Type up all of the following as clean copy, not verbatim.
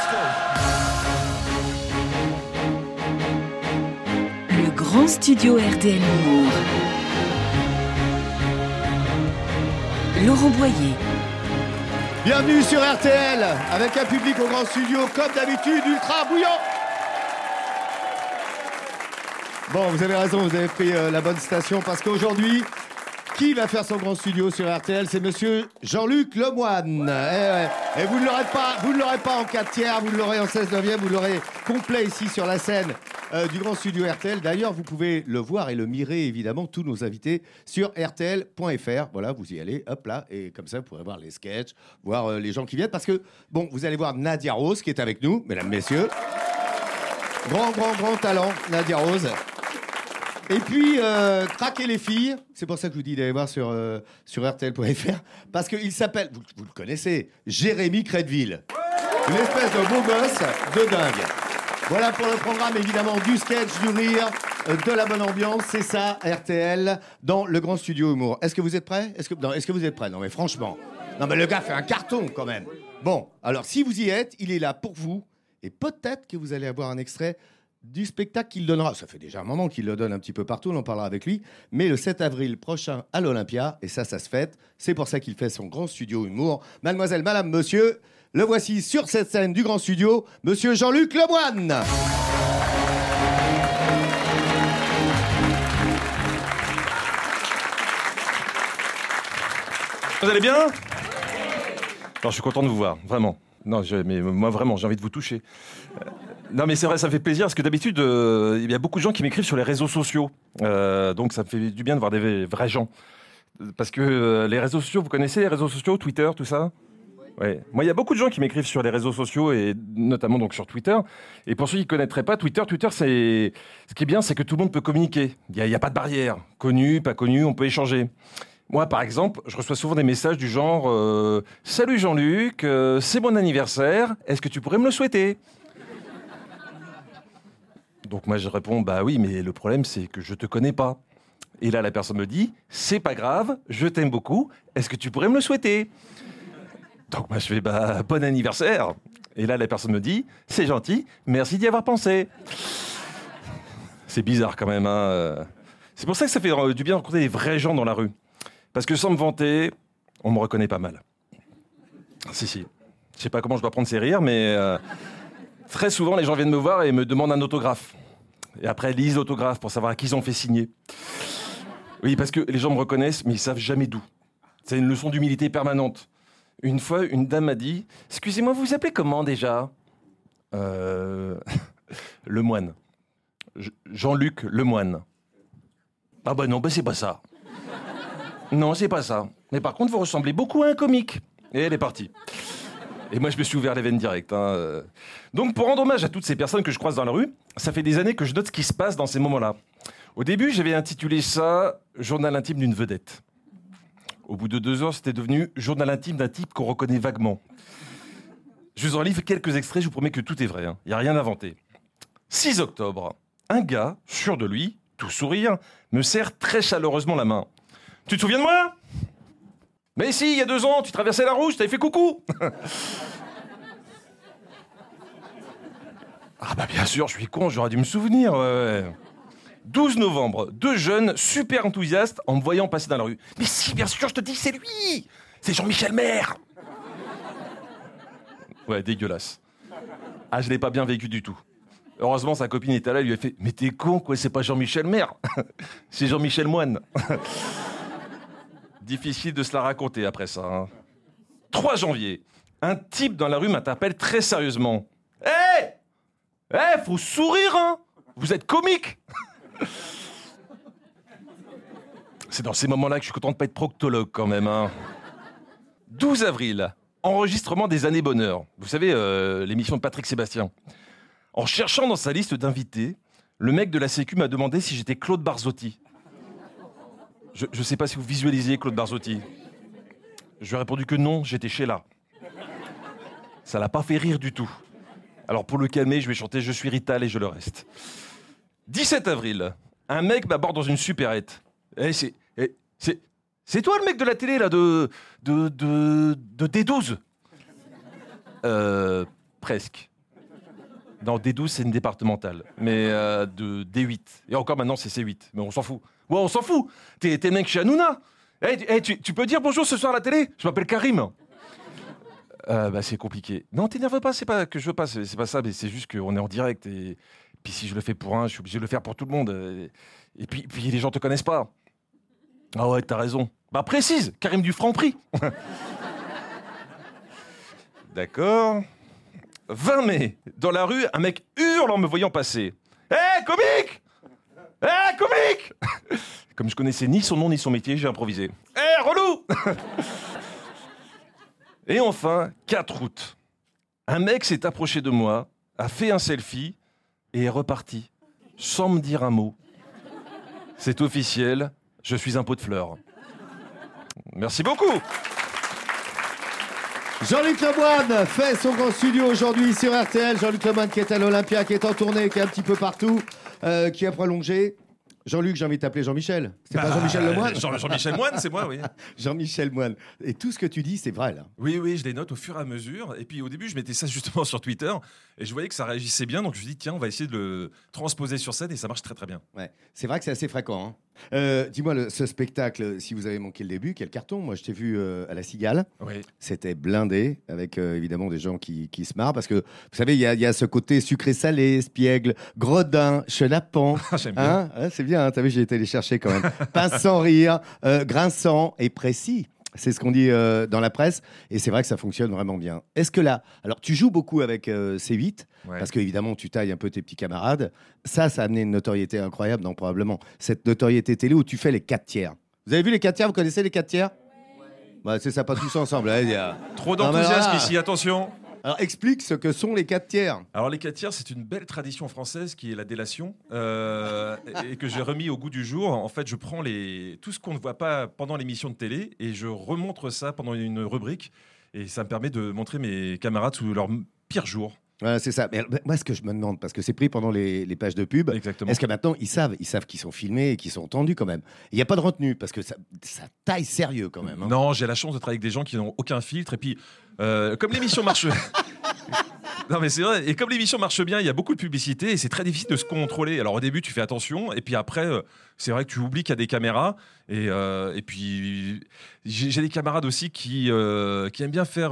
Le grand studio RTL Humour. Laurent Boyer. Bienvenue sur RTL, avec un public au grand studio, comme d'habitude, ultra bouillant. Bon, vous avez raison, vous avez pris la bonne station, parce qu'aujourd'hui, qui va faire son grand studio sur RTL? C'est monsieur Jean-Luc Lemoyne. Et vous ne l'aurez pas en 4 tiers, vous l'aurez en 16/9, vous l'aurez complet ici sur la scène du grand studio RTL. D'ailleurs, vous pouvez le voir et le mirer, évidemment, tous nos invités sur rtl.fr. Voilà, vous y allez, hop là, et comme ça, vous pourrez voir les sketchs, voir les gens qui viennent. Parce que, bon, vous allez voir Nadia Rose, qui est avec nous, mesdames, messieurs. Grand talent, Nadia Rose. Et puis, traquer les filles, c'est pour ça que je vous dis d'aller voir sur rtl.fr, parce qu'il s'appelle, vous le connaissez, Jérémy Crédville. Une espèce de beau gosse de dingue. Voilà pour le programme, évidemment, du sketch, du rire, de la bonne ambiance. C'est ça, RTL, dans le grand studio humour. Est-ce que vous êtes prêts? Est-ce que vous êtes prêts? Non, mais franchement. Non, mais le gars fait un carton, quand même. Bon, alors, si vous y êtes, il est là pour vous. Et peut-être que vous allez avoir un extrait du spectacle qu'il donnera. Ça fait déjà un moment qu'il le donne un petit peu partout, on en parlera avec lui. Mais le 7 avril prochain à l'Olympia, et ça se fête. C'est pour ça qu'il fait son grand studio humour. Mademoiselle, madame, monsieur, le voici sur cette scène du grand studio, monsieur Jean-Luc Lemoyne. Vous allez bien? Alors, je suis content de vous voir, vraiment. Non, mais moi, vraiment, j'ai envie de vous toucher. Non, mais c'est vrai, ça fait plaisir, parce que d'habitude, il y a beaucoup de gens qui m'écrivent sur les réseaux sociaux. Donc, ça me fait du bien de voir des vrais gens. Parce que les réseaux sociaux, vous connaissez les réseaux sociaux, Twitter, tout ça? Ouais. Moi, il y a beaucoup de gens qui m'écrivent sur les réseaux sociaux, et notamment donc sur Twitter. Et pour ceux qui ne connaîtraient pas Twitter, c'est... Ce qui est bien, c'est que tout le monde peut communiquer. Il n'y a pas de barrière. Connu, pas connu, on peut échanger. Moi, par exemple, je reçois souvent des messages du genre « Salut Jean-Luc, c'est mon anniversaire, est-ce que tu pourrais me le souhaiter ?» Donc moi, je réponds « Bah oui, mais le problème, c'est que je te connais pas. » Et là, la personne me dit « C'est pas grave, je t'aime beaucoup, est-ce que tu pourrais me le souhaiter ?» Donc moi, je fais « Bah, bon anniversaire !» Et là, la personne me dit « C'est gentil, merci d'y avoir pensé. » C'est bizarre quand même, hein. C'est pour ça que ça fait du bien de rencontrer des vrais gens dans la rue. Parce que sans me vanter, on me reconnaît pas mal. Si. Je sais pas comment je dois prendre ces rires, mais très souvent, les gens viennent me voir et me demandent un autographe. Et après, ils lisent l'autographe pour savoir à qui ils ont fait signer. Oui, parce que les gens me reconnaissent, mais ils savent jamais d'où. C'est une leçon d'humilité permanente. Une fois, une dame m'a dit « Excusez-moi, vous vous appelez comment déjà ?» Lemoyne. Jean-Luc Lemoyne. Ah bah non, bah c'est pas ça. Non, c'est pas ça. Mais par contre, vous ressemblez beaucoup à un comique. Et elle est partie. Et moi, je me suis ouvert les veines direct. Donc, pour rendre hommage à toutes ces personnes que je croise dans la rue, ça fait des années que je note ce qui se passe dans ces moments-là. Au début, j'avais intitulé ça « Journal intime d'une vedette ». Au bout de 2 heures, c'était devenu « Journal intime d'un type qu'on reconnaît vaguement ». Je vous en livre quelques extraits, je vous promets que tout est vrai. Il n'y a rien inventé. 6 octobre, un gars, sûr de lui, tout sourire, me serre très chaleureusement la main. « Tu te souviens de moi ? Mais si, il y a 2 ans, tu traversais la route, je t'avais fait coucou. » Ah bah bien sûr, je suis con, j'aurais dû me souvenir. Ouais. 12 novembre, 2 jeunes super enthousiastes en me voyant passer dans la rue. « Mais si, bien sûr, je te dis, c'est lui. C'est Jean-Michel Maire. » Ouais, dégueulasse. Ah, je l'ai pas bien vécu du tout. Heureusement, sa copine était là, elle lui a fait « Mais t'es con, quoi, c'est pas Jean-Michel Maire. C'est Jean-Michel Moine. » Difficile de se la raconter après ça. 3 janvier, un type dans la rue m'interpelle très sérieusement. « Hé, faut sourire, hein. Vous êtes comique. » C'est dans ces moments-là que je suis content de pas être proctologue quand même. 12 avril, enregistrement des années bonheur. Vous savez, l'émission de Patrick Sébastien. En cherchant dans sa liste d'invités, le mec de la Sécu m'a demandé si j'étais Claude Barzotti. Je ne sais pas si vous visualisez Claude Barzotti. Je lui ai répondu que non, j'étais Sheila. Ça l'a pas fait rire du tout. Alors pour le calmer, je vais chanter « Je suis Rital » et je le reste. 17 avril, un mec m'aborde dans une supérette. C'est toi le mec de la télé là de D12 ? Presque. Non, D12, c'est une départementale. Mais de D8. Et encore maintenant, c'est C8. Mais on s'en fout. Ouais, on s'en fout. T'es le mec chez Hanouna. Tu peux dire bonjour ce soir à la télé? Je m'appelle Karim. C'est compliqué. Non, t'énerve pas, c'est pas que je veux pas, c'est pas ça, mais c'est juste qu'on est en direct. Et puis si je le fais pour un, je suis obligé de le faire pour tout le monde. Et puis les gens te connaissent pas. Ah ouais, t'as raison. Bah précise, Karim du Franprix. D'accord. 20 mai, dans la rue, un mec hurle en me voyant passer. Hé, comique! Hé, comique! Comme je connaissais ni son nom ni son métier, j'ai improvisé. Hé, relou! Et enfin, 4 août. Un mec s'est approché de moi, a fait un selfie et est reparti, sans me dire un mot. C'est officiel, je suis un pot de fleurs. Merci beaucoup. Jean-Luc Lemoyne fait son grand studio aujourd'hui sur RTL. Jean-Luc Lemoyne qui est à l'Olympia, qui est en tournée, qui est un petit peu partout, qui a prolongé. Jean-Luc, j'ai envie de t'appeler Jean-Michel. C'est pas Jean-Michel Lemoyne? Jean-Michel Moine, c'est moi, oui. Jean-Michel Moine. Et tout ce que tu dis, c'est vrai, là. Oui, je les note au fur et à mesure. Et puis au début, je mettais ça justement sur Twitter. Et je voyais que ça réagissait bien. Donc je me suis dit, tiens, on va essayer de le transposer sur scène. Et ça marche très, très bien. Ouais. C'est vrai que c'est assez fréquent. Hein. Dis-moi, ce spectacle, si vous avez manqué le début, quel carton? Moi, je t'ai vu à la Cigale. Oui. C'était blindé, avec évidemment des gens qui se marrent. Parce que, vous savez, il y a ce côté sucré-salé, espiègle, gredin, chenapan. J'aime bien. Hein, c'est bien, t'as vu, j'ai été les chercher quand même. Pince sans rire, grinçant et précis. C'est ce qu'on dit dans la presse. Et c'est vrai que ça fonctionne vraiment bien. Est-ce que là, alors tu joues beaucoup avec C8, Ouais. parce qu'évidemment, tu tailles un peu tes petits camarades. Ça a amené une notoriété incroyable, non, probablement. Cette notoriété télé où tu fais les 4 tiers. Vous avez vu les 4 tiers? Vous connaissez les 4 tiers? Ouais, c'est ça, pas tous ensemble. Hein, Trop Non, mais d'enthousiasme là- ici, attention. Alors explique ce que sont les 4 tiers. Alors les 4 tiers, c'est une belle tradition française qui est la délation et que j'ai remis au goût du jour. En fait, je prends tout ce qu'on ne voit pas pendant l'émission de télé et je remontre ça pendant une rubrique. Et ça me permet de montrer mes camarades sous leur pire jour. Voilà, c'est ça. Mais moi, ce que je me demande, parce que c'est pris pendant les pages de pub, Exactement. est-ce que maintenant, ils savent qu'ils sont filmés et qu'ils sont entendus quand même? Il n'y a pas de retenue, parce que ça taille sérieux quand même. Hein. Non, j'ai la chance de travailler avec des gens qui n'ont aucun filtre. Et puis, comme l'émission marche... Non mais c'est vrai, et comme l'émission marche bien, il y a beaucoup de publicité et c'est très difficile de se contrôler. Alors au début tu fais attention et puis après c'est vrai que tu oublies qu'il y a des caméras et puis j'ai des camarades aussi qui aiment bien faire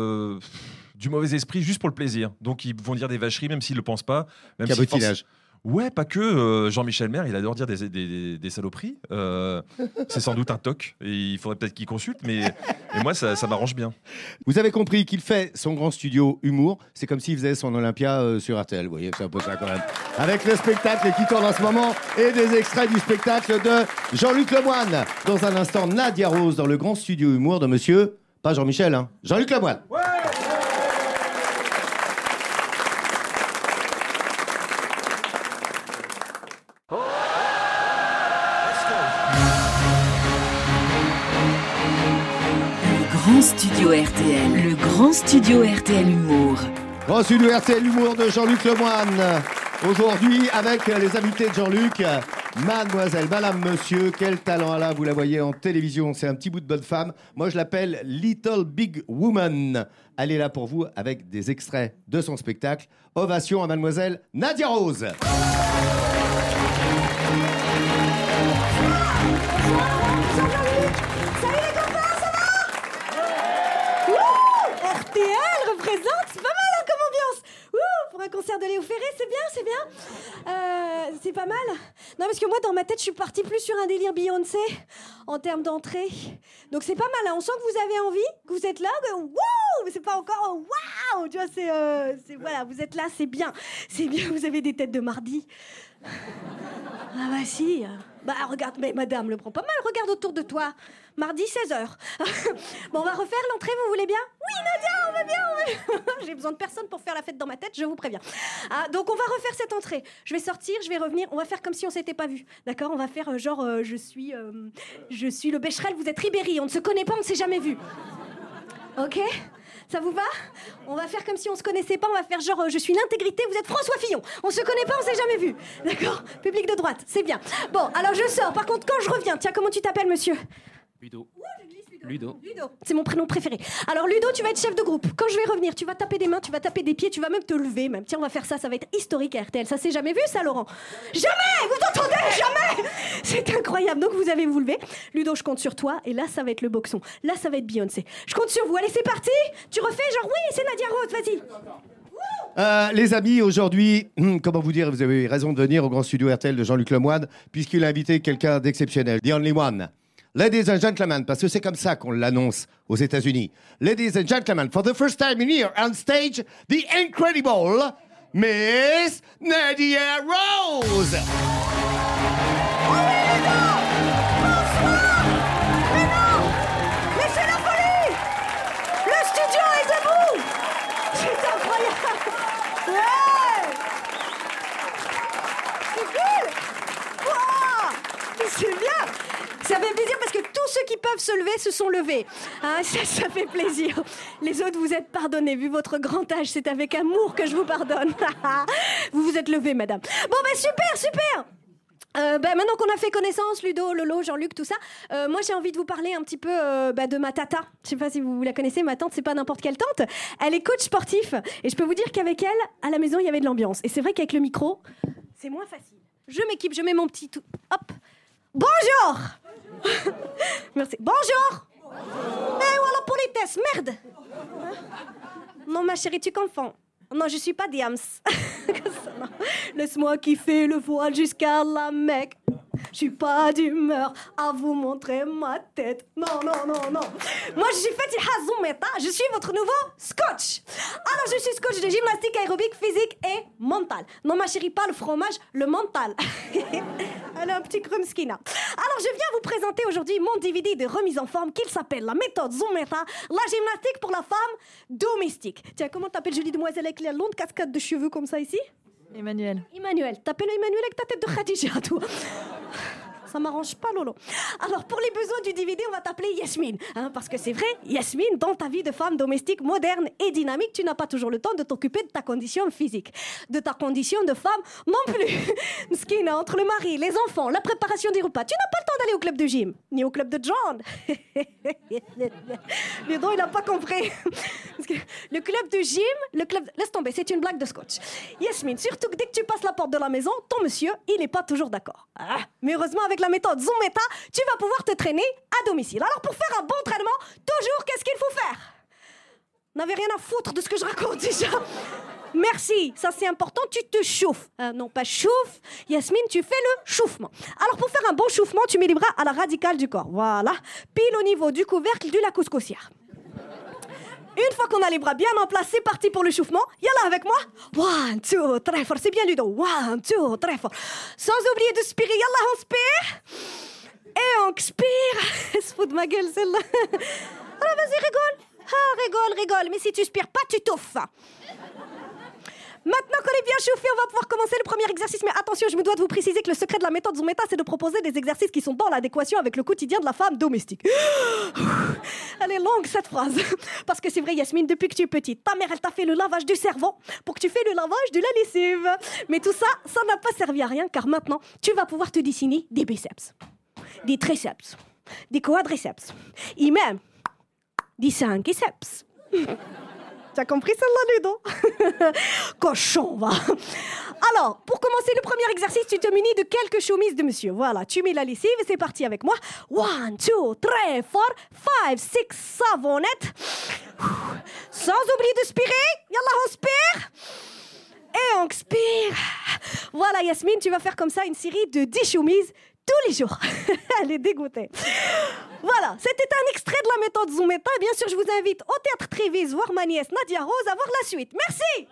du mauvais esprit juste pour le plaisir. Donc ils vont dire des vacheries même s'ils le pensent pas. Même si Cabotinage. Ouais, pas que. Jean-Michel Maire, il adore dire des saloperies. C'est sans doute un toc. Et il faudrait peut-être qu'il consulte, mais moi, ça m'arrange bien. Vous avez compris qu'il fait son grand studio humour. C'est comme s'il faisait son Olympia sur RTL. Vous voyez, c'est un peu ça quand même. Avec le spectacle qui tourne en ce moment et des extraits du spectacle de Jean-Luc Lemoyne. Dans un instant, Nadia Rose dans le grand studio humour de monsieur, pas Jean-Michel, hein, Jean-Luc Lemoyne. Ouais. Grand studio RTL, le grand studio RTL Humour. Grand studio RTL Humour de Jean-Luc Lemoyne. Aujourd'hui, avec les invités de Jean-Luc, mademoiselle, madame, monsieur, quel talent elle a, vous la voyez en télévision, c'est un petit bout de bonne femme. Moi, je l'appelle Little Big Woman. Elle est là pour vous avec des extraits de son spectacle. Ovation à mademoiselle Nadia Rose. RTL représente, c'est pas mal hein, comme ambiance. Pour un concert de Léo Ferré, c'est bien. C'est pas mal. Non, parce que moi, dans ma tête, je suis partie plus sur un délire Beyoncé en termes d'entrée. Donc c'est pas mal. Hein. On sent que vous avez envie, que vous êtes là. Mais c'est pas encore waouh. Tu vois, voilà, vous êtes là, c'est bien. C'est bien. Vous avez des têtes de mardi. Ah bah si. Bah regarde, mais madame le prend pas mal. Regarde autour de toi. Mardi 16h. Bon, on va refaire l'entrée, vous voulez bien? Oui, Nadia, on va bien. J'ai besoin de personne pour faire la fête dans ma tête, je vous préviens. Ah, donc on va refaire cette entrée. Je vais sortir, je vais revenir. On va faire comme si on s'était pas vu. D'accord? On va faire je suis le Becherel, vous êtes Ribéry. On ne se connaît pas, on ne s'est jamais vu. Ok? Ça vous va? On va faire comme si on se connaissait pas, on va faire genre je suis l'intégrité, vous êtes François Fillon. On se connaît pas, on s'est jamais vu. D'accord? Public de droite, c'est bien. Bon, alors je sors. Par contre, quand je reviens, tiens, comment tu t'appelles, monsieur? Ludo. Ludo. Ludo, c'est mon prénom préféré. Alors Ludo, tu vas être chef de groupe. Quand je vais revenir, tu vas taper des mains, tu vas taper des pieds, tu vas même te lever même. Tiens, on va faire ça, ça va être historique à RTL. Ça s'est jamais vu ça, Laurent? Jamais! Vous entendez? Jamais! C'est incroyable. Donc vous allez vous lever. Ludo, je compte sur toi. Et là, ça va être le boxon. Là, ça va être Beyoncé. Je compte sur vous. Allez, c'est parti. Tu refais genre oui, c'est Nadia Rose, vas-y. Les amis, aujourd'hui, comment vous dire, vous avez raison de venir au grand studio RTL de Jean-Luc Lemoyne, puisqu'il a invité quelqu'un d'exceptionnel, The Only One. Ladies and gentlemen, parce que c'est comme ça qu'on l'annonce aux États-Unis. Ladies and gentlemen, for the first time in here on stage, the incredible Miss Nadia Rose. Mais c'est la folie! Le studio est debout! C'est incroyable! Ouais! C'est cool! Wow! C'est bien! Ça fait plaisir parce que tous ceux qui peuvent se lever se sont levés. Hein, ça fait plaisir. Les autres, vous êtes pardonnés. Vu votre grand âge, c'est avec amour que je vous pardonne. Vous vous êtes levés, madame. Bon, ben super! Maintenant qu'on a fait connaissance, Ludo, Lolo, Jean-Luc, tout ça, moi j'ai envie de vous parler un petit peu de ma tata. Je sais pas si vous la connaissez, ma tante, c'est pas n'importe quelle tante. Elle est coach sportif. Et je peux vous dire qu'avec elle, à la maison, il y avait de l'ambiance. Et c'est vrai qu'avec le micro, c'est moins facile. Je m'équipe, je mets mon petit tout. Hop. Bonjour. Merci. Bonjour. Eh, voilà politesse, merde. Non, ma chérie, tu confonds. Non, je suis pas Diams. Non. Laisse-moi kiffer le voile jusqu'à la Mecque. Je suis pas d'humeur à vous montrer ma tête. Non. Moi, je suis Fatiha Zoumeta. Je suis votre nouveau coach. Alors, je suis coach de gymnastique aérobique, physique et mentale. Non, ma chérie, pas le fromage, le mental. Elle a un petit krumskina. Alors, je viens vous présenter aujourd'hui mon DVD de remise en forme qu'il s'appelle la méthode Zoumeta, la gymnastique pour la femme domestique. Tiens, comment t'appelles jolie demoiselle avec la longue cascade de cheveux comme ça ici? Emmanuel. T'appelles Emmanuel avec ta tête de Khadija, toi. Ça m'arrange pas, Lolo. Alors, pour les besoins du DVD, on va t'appeler Yasmine. Hein, parce que c'est vrai, Yasmine, dans ta vie de femme domestique moderne et dynamique, tu n'as pas toujours le temps de t'occuper de ta condition physique. De ta condition de femme non plus. Mskina, entre le mari, les enfants, la préparation des repas, tu n'as pas le temps d'aller au club de gym, ni au club de John. Ludo, il n'a pas compris. Parce que le club de gym, laisse tomber, c'est une blague de scotch. Yasmine, surtout que dès que tu passes la porte de la maison, ton monsieur, il n'est pas toujours d'accord. Ah, mais heureusement, avec la méthode Zoumeta, tu vas pouvoir te traîner à domicile. Alors pour faire un bon entraînement, toujours, qu'est-ce qu'il faut faire? N'avez rien à foutre de ce que je raconte déjà. Merci, ça c'est important, tu te chauffes. Non, pas chauffe. Yasmine, tu fais le chauffement. Alors pour faire un bon chauffement, tu mets les bras à la radicale du corps. Voilà, pile au niveau du couvercle de la couscoussière. Une fois qu'on a les bras bien en place, c'est parti pour le chauffement. Yalla avec moi. 1, 2, très fort. C'est bien Ludo. 1, 2, très fort. Sans oublier de spirer. Yalla, on spire. Et on expire. Se fout de ma gueule celle-là. Alors vas-y, rigole. Ah, rigole. Mais si tu spires pas, tu touffes. Maintenant qu'on est bien chauffé, on va pouvoir commencer le premier exercice. Mais attention, je me dois de vous préciser que le secret de la méthode Zoumeta, c'est de proposer des exercices qui sont dans l'adéquation avec le quotidien de la femme domestique. Elle est longue, cette phrase. Parce que c'est vrai, Yasmine, depuis que tu es petite, ta mère, elle t'a fait le lavage du cerveau pour que tu fasses le lavage de la lessive. Mais tout ça, ça n'a pas servi à rien, car maintenant, tu vas pouvoir te dessiner des biceps, des triceps, des quadriceps, et même des cinquiceps. T'as compris celle-là, Ludo? Cochon, va. Alors, pour commencer le premier exercice, tu te munis de quelques chemises de monsieur. Voilà, tu mets la lessive et c'est parti avec moi. 1, 2, 3, 4, 5, 6, savonnette. Sans oublier de spirer. Yallah, on spire. Et on expire. Voilà, Yasmine, tu vas faire comme ça une série de 10 chemises tous les jours. Elle est dégoûtée. Voilà, c'était un extrait de la méthode Zoumeta. Et bien sûr, je vous invite au Théâtre Trévise voir ma nièce Nadia Rose à voir la suite. Merci.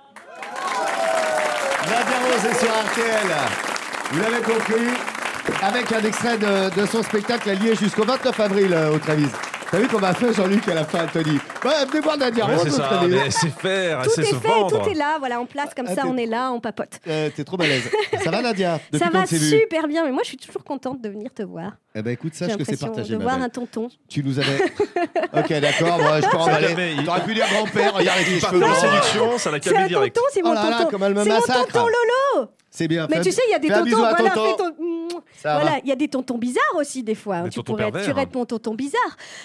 Nadia Rose est sur RTL. Vous l'avez compris, avec un extrait de son spectacle lié jusqu'au 29 avril au Trévise. T'as vu qu'on va faire Jean-Luc à la fin, Tony? Ouais, venez voir Nadia Rose. C'est ça, mais c'est faire, tout c'est est se fait, vendre. tout est là, voilà, en place comme ça, on est là, on papote. T'es trop balèze. Ça va, Nadia? Depuis Ça qu'on va s'est vu? super bien, mais moi je suis toujours contente de venir te voir. Eh ben écoute, J'ai sache que c'est l'impression partagé, de ma voir belle. un tonton. Tu nous avais... Ok, d'accord, moi je peux Jamais, emballer. il- T'aurais pu dire grand-père, regarde avec les Il part cheveux de la blancs. séduction, ça l'a C'est câblé un direct. tonton, c'est mon Oh là là, tonton. comme elle me C'est mon massacre. tonton Lolo. C'est bien. Mais tu sais, il y a des fais un tontons, bisou à voilà, tonton. fais ton- Ça voilà, va. il y a des tontons bizarres aussi des fois. Des Tu tontons pourrais pervers. être mon tonton bizarre.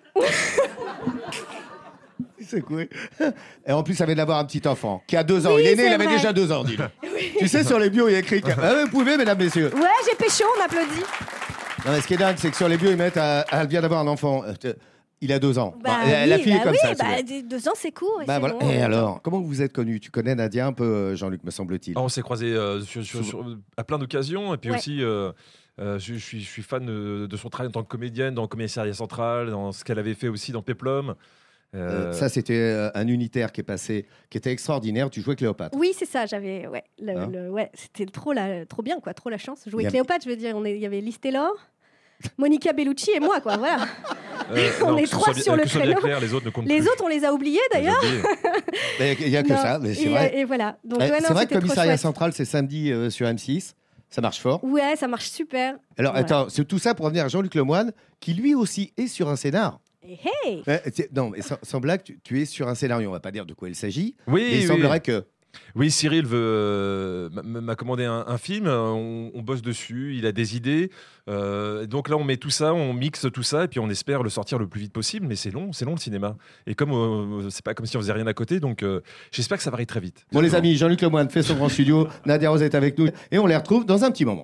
C'est cool. Et en plus, ça vient d'avoir un petit enfant qui a 2 ans. Oui, Il est né, c'est il avait vrai. déjà 2 ans, dis-le. Tu sais, sur les bios, il y a écrit vous pouvez, mesdames, messieurs. Ouais, j'ai pécho, on m'applaudit. Non, mais ce qui est dingue, c'est que sur les bios, ils mettent elle vient d'avoir un enfant. Il a 2 ans. Bah, la fille est comme ça. bah, c'est vrai. 2 ans, c'est court. Et Bah, c'est voilà. long. Et alors, comment vous vous êtes connus? Tu connais Nadia un peu, Jean-Luc, me semble-t-il. On s'est croisés à plein d'occasions, et puis Ouais. aussi, je suis fan de son travail en tant que comédienne dans Commissariat Central, dans ce qu'elle avait fait aussi dans Péplum. Ça, c'était un unitaire qui est passé, qui était extraordinaire. Tu jouais Cléopâtre. Oui, c'est ça, j'avais. Ouais, Hein ouais, c'était trop bien, quoi, trop la chance. Jouer Il y a- Cléopâtre, je veux dire, il y avait Lys Taylor, Monica Bellucci et moi, quoi, voilà. On est que ce 3 soit sur le que ce soit bien créneau. clair, les autres ne comptent Les plus. autres, on les a oubliés On les a d'ailleurs. oubliés. Mais il n'y a que Non, ça, mais c'est et, vrai. Et voilà. Donc, Eh, ouais, non, c'est vrai que c'était trop Commissariat chouette. Central, c'est samedi sur M6. Ça marche fort. Ouais, ça marche super. Alors, Ouais. attends, c'est tout ça pour revenir à Jean-Luc Lemoyne, qui lui aussi est sur un scénar. Et hey, Non, mais sans blague, tu es sur un scénario. On va pas dire de quoi il s'agit. Oui, Mais il oui. semblerait que. Oui, Cyril m'a commandé un film, on bosse dessus, il a des idées. Donc là, on met tout ça, on mixe tout ça, et puis on espère le sortir le plus vite possible. Mais c'est long le cinéma. Et comme c'est pas comme si on faisait rien à côté, donc j'espère que ça va aller très vite. Bon, les amis, Jean-Luc Lemoyne fait son grand studio. Nadia Rose est avec nous. Et on les retrouve dans un petit moment.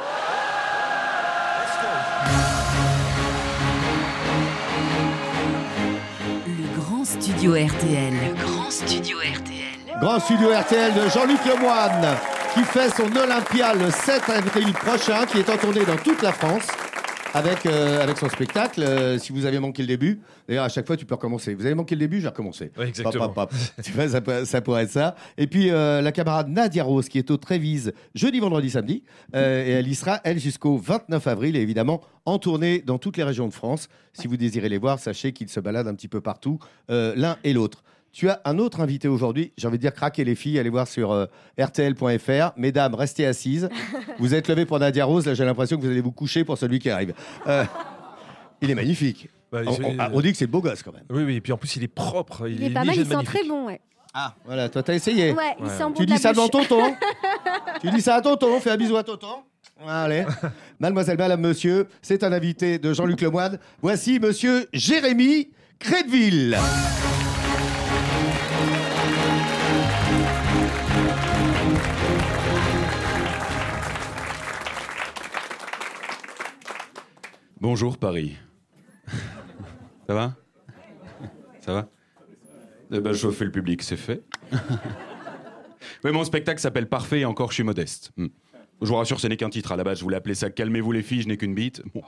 Le grand studio RTL. Le grand studio RTL. Grand studio RTL de Jean-Luc Lemoyne, qui fait son Olympia le 7 avril prochain, qui est en tournée dans toute la France. Avec son spectacle, si vous avez manqué le début, d'ailleurs à chaque fois tu peux recommencer. Vous avez manqué le début, je vais recommencer. Ouais, exactement. Tu vois, ça pourrait être ça. Et puis la camarade Nadia Rose qui est au Trévise jeudi, vendredi, samedi, et elle y sera elle jusqu'au 29 avril et évidemment en tournée dans toutes les régions de France. Si vous désirez les voir, sachez qu'ils se baladent un petit peu partout, l'un et l'autre. Tu as un autre invité aujourd'hui. J'ai envie de dire craquez les filles, allez voir sur rtl.fr. Mesdames, restez assises. Vous êtes levées pour Nadia Rose. Là, j'ai l'impression que vous allez vous coucher pour celui qui arrive. Il est magnifique. Bah, On dit que c'est le beau gosse quand même. Oui, et puis en plus, il est propre. il est pas mal, léger il de sent magnifique. très bon, ouais. Ah, voilà, toi, t'as essayé. Ouais, il sent bon Tu de la dis ça devant bouche. tonton. Tu dis ça à tonton. Fais un bisou à tonton. Allez. Mademoiselle, madame, monsieur, c'est un invité de Jean-Luc Lemoyne. Voici monsieur Jérémy Crédville. Bonjour Paris. Ça va? Ça va? Eh ben, chauffer le public, c'est fait. Oui, mon spectacle s'appelle Parfait et encore je suis modeste. Je vous rassure, ce n'est qu'un titre. À la base, je voulais appeler ça Calmez-vous les filles, je n'ai qu'une bite. Bon.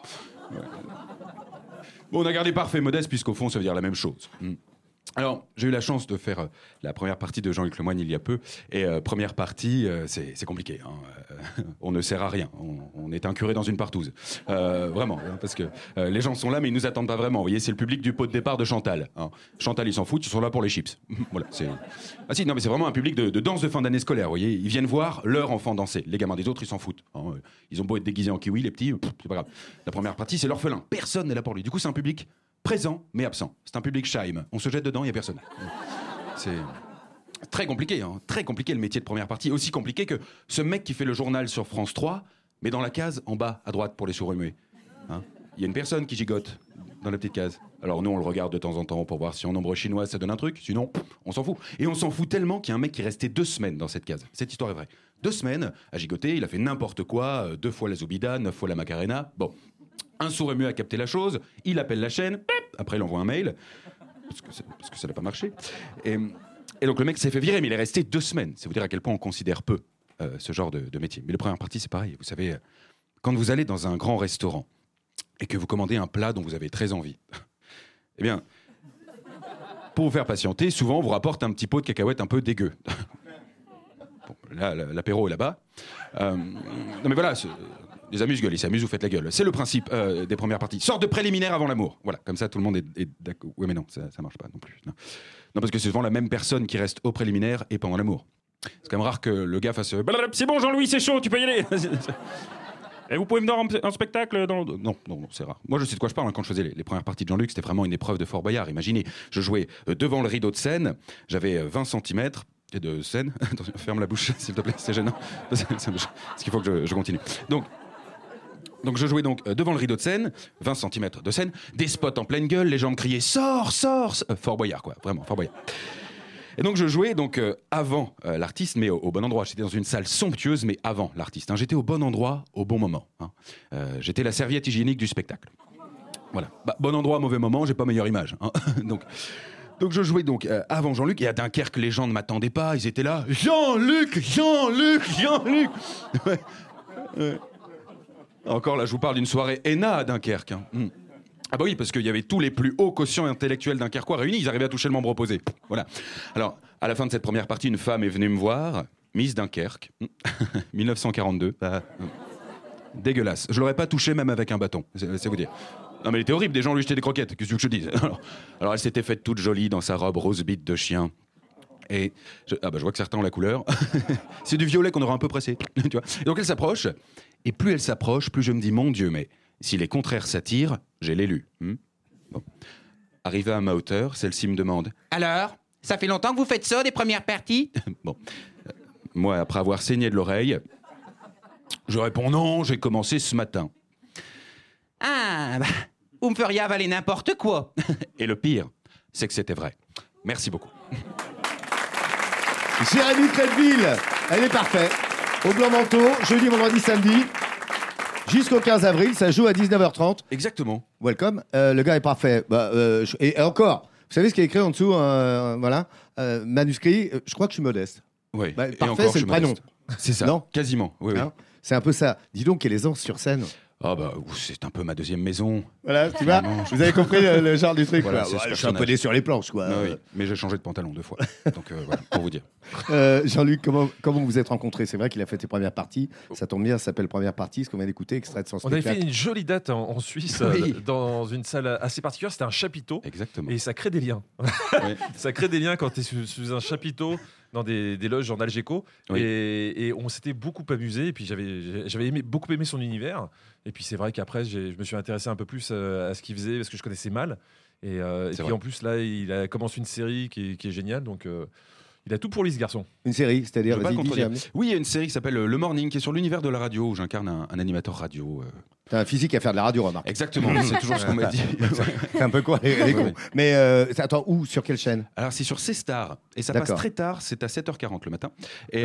Bon, on a gardé Parfait et modeste puisqu'au fond, ça veut dire la même chose. Alors, j'ai eu la chance de faire la première partie de Jean-Luc Lemoyne il y a peu. Et première partie, c'est compliqué. Hein. On ne sert à rien. On est un curé dans une partouze. Vraiment, hein, parce que les gens sont là, mais ils nous attendent pas vraiment. Vous voyez, c'est le public du pot de départ de Chantal. Hein. Chantal, ils s'en foutent, ils sont là pour les chips. Voilà, c'est... Ah si, non, mais c'est vraiment un public de danse de fin d'année scolaire. Vous voyez, ils viennent voir leur enfant danser. Les gamins des autres, ils s'en foutent. Hein. Ils ont beau être déguisés en kiwi, les petits, c'est pas grave. La première partie, c'est l'orphelin. Personne n'est là pour lui. Du coup, c'est un public présent mais absent. C'est un public Scheim. On se jette dedans, il n'y a personne. C'est très compliqué, hein. Très compliqué le métier de première partie. Aussi compliqué que ce mec qui fait le journal sur France 3, mais dans la case en bas à droite pour les sourds muets. Hein. Il y a une personne qui gigote dans la petite case. Alors nous, on le regarde de temps en temps pour voir si en nombre chinois ça donne un truc. Sinon, on s'en fout. Et on s'en fout tellement qu'il y a un mec qui est resté 2 semaines dans cette case. Cette histoire est vraie. 2 semaines à gigoter, il a fait n'importe quoi, 2 fois la Zoubida, 9 fois la Macarena. Bon. Un sourd et muet a capté la chose, il appelle la chaîne, après il envoie un mail, parce que ça n'a pas marché. Et donc le mec s'est fait virer, mais il est resté 2 semaines. C'est vous dire à quel point on considère peu ce genre de métier. Mais la première partie, c'est pareil. Vous savez, quand vous allez dans un grand restaurant et que vous commandez un plat dont vous avez très envie, eh bien, pour vous faire patienter, souvent on vous rapporte un petit pot de cacahuètes un peu dégueu. Bon, là, l'apéro est là-bas. Non mais voilà... Les amuse-gueules, ils s'amusent, vous faites la gueule. C'est le principe des premières parties. Sorte de préliminaire avant l'amour. Voilà, comme ça tout le monde est d'accord. Oui, mais non, ça marche pas non plus. Non, parce que c'est souvent la même personne qui reste au préliminaire et pendant l'amour. C'est quand même rare que le gars fasse c'est bon, Jean-Louis, c'est chaud, tu peux y aller. Et vous pouvez me donner un spectacle dans... Non, c'est rare. Moi, je sais de quoi je parle. Quand je faisais les premières parties de Jean-Luc, c'était vraiment une épreuve de Fort Boyard. Imaginez, je jouais devant le rideau de scène, j'avais 20 cm et de scène. Attention, ferme la bouche, s'il te plaît, c'est gênant. Parce qu'il faut que je continue. Donc Donc je jouais donc devant le rideau de scène, 20 cm de scène, des spots en pleine gueule, les gens me criaient « Sors, sors !» Fort Boyard, quoi, vraiment, Fort Boyard. Et donc je jouais donc avant l'artiste, mais au bon endroit. J'étais dans une salle somptueuse, mais avant l'artiste. Hein. J'étais au bon endroit, au bon moment. Hein. J'étais la serviette hygiénique du spectacle. Voilà. Bah, bon endroit, mauvais moment, j'ai pas meilleure image. Hein. Donc je jouais donc avant Jean-Luc, et à Dunkerque, les gens ne m'attendaient pas, ils étaient là. Jean-Luc, Jean-Luc, Jean-Luc. Ouais. Encore là, je vous parle d'une soirée ENA à Dunkerque. Hein. Ah bah oui, parce qu'il y avait tous les plus hauts quotients intellectuels dunkerquois réunis, ils arrivaient à toucher le membre opposé. Voilà. Alors, à la fin de cette première partie, une femme est venue me voir, Miss Dunkerque, 1942. Dégueulasse. Je l'aurais pas touchée même avec un bâton, c'est vous dire. Non mais elle était horrible, des gens lui jetaient des croquettes, qu'est-ce que je te dise. Alors elle s'était faite toute jolie dans sa robe rose bite de chien. Et je vois que certains ont la couleur. C'est du violet qu'on aura un peu pressé. Tu vois. Et donc elle s'approche, et plus elle s'approche, plus je me dis, mon Dieu, mais si les contraires s'attirent, j'ai l'élu. Bon. Arrivé à ma hauteur, celle-ci me demande, alors, ça fait longtemps que vous faites ça, des premières parties? Bon. Moi, après avoir saigné de l'oreille, je réponds non, j'ai commencé ce matin. Ah, bah, vous me feriez avaler n'importe quoi. Et le pire, c'est que c'était vrai. Merci beaucoup. Jérémy Crédville, elle est parfaite. Au Blanc Manteau, jeudi, vendredi, samedi. Jusqu'au 15 avril, ça joue à 19h30. Exactement. Welcome. Le gars est parfait. Et encore, vous savez ce qui est écrit en dessous, voilà, manuscrit, je crois que je suis modeste. Oui. Parfait, encore, c'est le prénom. C'est ça. Non, quasiment. Oui, oui. Hein, c'est un peu ça. Dis donc, quelle aisance sur scène. Ah bah, c'est un peu ma deuxième maison. Voilà, tu vois, vous avez compris le genre du truc. Voilà, quoi. c'est ce Je suis un peu personnage. né sur les planches, quoi. Ah oui, mais j'ai changé de pantalon 2 fois. Donc voilà, pour vous dire. Jean-Luc, comment vous vous êtes rencontrés? C'est vrai qu'il a fait ses premières parties. Ça tombe bien, ça s'appelle Première Partie, ce qu'on vient d'écouter, extrait de son On avait spectacle. fait une jolie date en Suisse, Oui. dans une salle assez particulière. C'était un chapiteau. Exactement. Et ça crée des liens. Oui. Ça crée des liens quand tu es sous un chapiteau, dans des loges en Algeco. Oui. Et on s'était beaucoup amusé. Et puis j'avais beaucoup aimé son univers. Et puis c'est vrai qu'après, je me suis intéressé un peu plus à ce qu'il faisait, parce que je connaissais mal. Et puis vrai. en plus, là, il a commencé une série qui est géniale. Donc il a tout pour lui, ce garçon. Une série, c'est-à-dire, Je veux pas vas-y, dis, contredire. Jérémy. Oui, il y a une série qui s'appelle Le Morning, qui est sur l'univers de la radio, où j'incarne un animateur radio. T'as un physique à faire de la radio, remarque. Exactement, c'est toujours ce qu'on m'a dit. C'est un peu quoi, les cons. Ouais. Mais attends, où? Sur quelle chaîne? Alors c'est sur C-Star, et ça D'accord. passe très tard, c'est à 7h40 le matin, et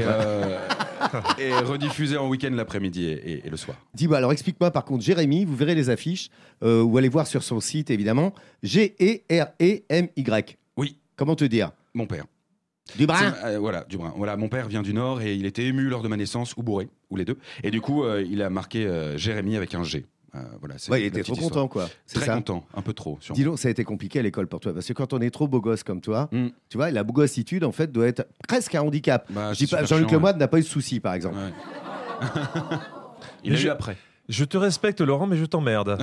rediffusé en week-end l'après-midi et le soir. Dis-moi, alors explique-moi par contre, Jérémy, vous verrez les affiches, ou allez voir sur son site évidemment, G-E-R-E-M-Y. Oui, Comment te dire? mon père. Du brin. Voilà, du Brun. Voilà, mon père vient du Nord et il était ému lors de ma naissance, ou bourré, ou les deux. Et du coup, il a marqué Jérémy avec un G. Voilà, c'est Ouais, il la était petite trop histoire. content, quoi. C'est Très ça. content, un peu trop. Sûrement. Dis donc, ça a été compliqué à l'école pour toi, parce que quand on est trop beau gosse comme toi, Mm. tu vois, la bougossitude, en fait, doit être presque un handicap. Bah, Je dis c'est pas, super Jean-Luc chiant, Lemoyne n'a pas eu de soucis, par exemple. Ouais. Il Mais a eu après. Je te respecte, Laurent, mais je t'emmerde.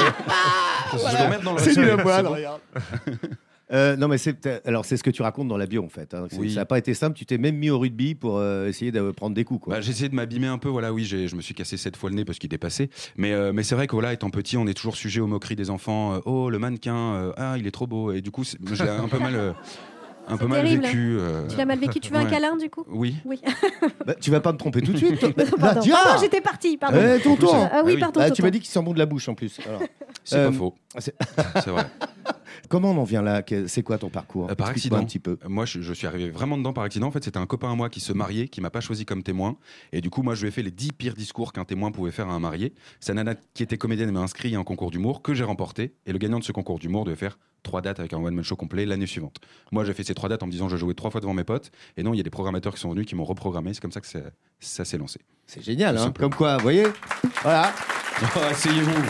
Je t'emmerde dans le C'est du respect, Lemoyne, bon. regarde. Non, mais c'est ce que tu racontes dans la bio, en fait. Hein. Oui. Ça n'a pas été simple. Tu t'es même mis au rugby pour essayer de prendre des coups, quoi. Bah, j'ai essayé de m'abîmer un peu, voilà, oui, je me suis cassé 7 fois le nez parce qu'il dépassait. Mais c'est vrai que voilà, étant petit, on est toujours sujet aux moqueries des enfants. Oh, le mannequin, il est trop beau. Et du coup, j'ai un peu mal, terrible, vécu. Tu l'as mal vécu. Tu veux un Ouais. câlin, du coup? Oui. Oui. Bah, tu vas pas me tromper tout de suite. toi. Pardon, Nadia Pardon, j'étais partie. Pardon. tonton. Ah oui, oui. pardon. Ah, tu tonton. m'as dit qu'il sent bon de la bouche en plus. Alors, C'est pas faux. c'est- C'est vrai. comment on en vient là? C'est quoi ton parcours? Par Explique-moi accident. un petit peu. Moi, je suis arrivé vraiment dedans par accident. En fait, c'était un copain à moi qui se mariait, qui m'a pas choisi comme témoin. Et du coup, moi, je lui ai fait les 10 pires discours qu'un témoin pouvait faire à un marié. Sa nana qui était comédienne m'a inscrit à un concours d'humour que j'ai remporté. Et le gagnant de ce concours d'humour devait faire 3 dates avec un one-man show complet l'année suivante. Moi, j'ai fait ces 3 dates en me disant je jouais 3 fois devant mes potes. Et non, il y a des programmateurs qui sont venus, qui m'ont reprogrammé. C'est comme ça que ça s'est lancé. C'est génial, hein. Simplement. Comme quoi, vous voyez? Voilà. Asseyez-vous.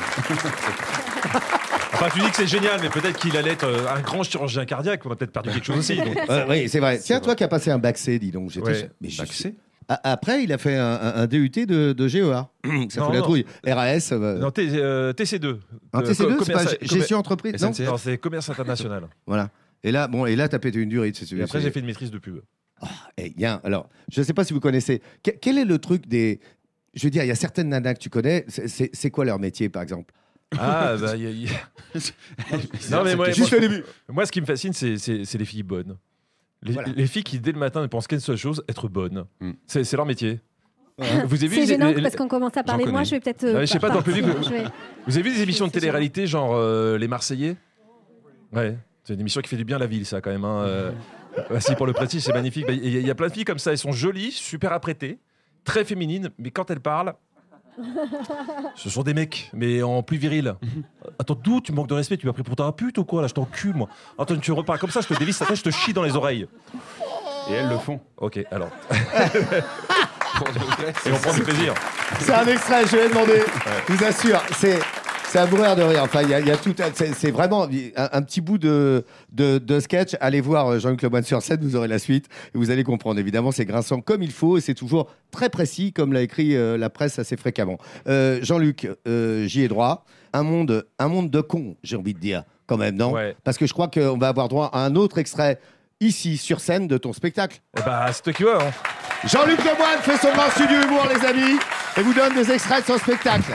Enfin, tu dis que c'est génial, mais peut-être qu'il allait être un grand chirurgien cardiaque. On a peut-être perdu quelque chose aussi. donc. Oui, c'est vrai. Tiens, toi qui as passé un bac C, dis donc. J'étais Ouais. mais je Bac suis- C. Après, il a fait un DUT de GEA. Ça Non, fout la non. trouille. RAS. Non, TC2. Un TC2, c'est pas commerce- gestion entreprise, non? SNCF. Non, c'est commerce international. Voilà. Et là, t'as pété une durite. Et après, j'ai fait une maîtrise de pub. Eh bien, alors, je ne sais pas si vous connaissez. Quel est le truc des. Je veux dire, il y a certaines nanas que tu connais. C'est quoi leur métier, par exemple? Ah, bah, non, mais moi, Juste le début. moi, ce qui me fascine, c'est les filles bonnes. Voilà. Les filles qui, dès le matin, ne pensent qu'à une seule chose, être bonnes. Mm. C'est leur métier. Vous avez vu C'est gênant les- parce qu'on commence à parler de moi, connais. je vais peut-être. Je sais pas, dans le public, partir. Je vais- Vous avez vu des émissions de C'est télé-réalité, genre Les Marseillais? Ouais, c'est une émission qui fait du bien à la ville, ça, quand même. Hein. Si, pour le prestige, c'est magnifique. Bah, Il y a plein de filles comme ça, elles sont jolies, super apprêtées, très féminines, mais quand elles parlent, ce sont des mecs, mais en plus viril. Attends, d'où tu manques de respect? Tu m'as pris pour ta pute ou quoi? Là, je t'encule, moi. Attends, tu repars comme ça, je te dévisse ta tête, je te chie dans les oreilles. Et elles le font. Ok, alors. Pour de vrai, Et on prend du plaisir. C'est un extrait, je vais demander. Je vous assure, c'est à mourir de rire. Enfin, il y a tout. C'est vraiment un petit bout de sketch. Allez voir Jean-Luc Lemoyne sur scène, vous aurez la suite. Et vous allez comprendre. Évidemment, c'est grinçant comme il faut et c'est toujours très précis, comme l'a écrit la presse assez fréquemment. Jean-Luc, j'y ai droit. Un monde de cons, j'ai envie de dire, quand même, non? Ouais. Parce que je crois qu'on va avoir droit à un autre extrait ici, sur scène, de ton spectacle. Eh bah, c'est toi qui vois. Hein. Jean-Luc Lemoyne fait son grand studio humour, les amis, et vous donne des extraits de son spectacle.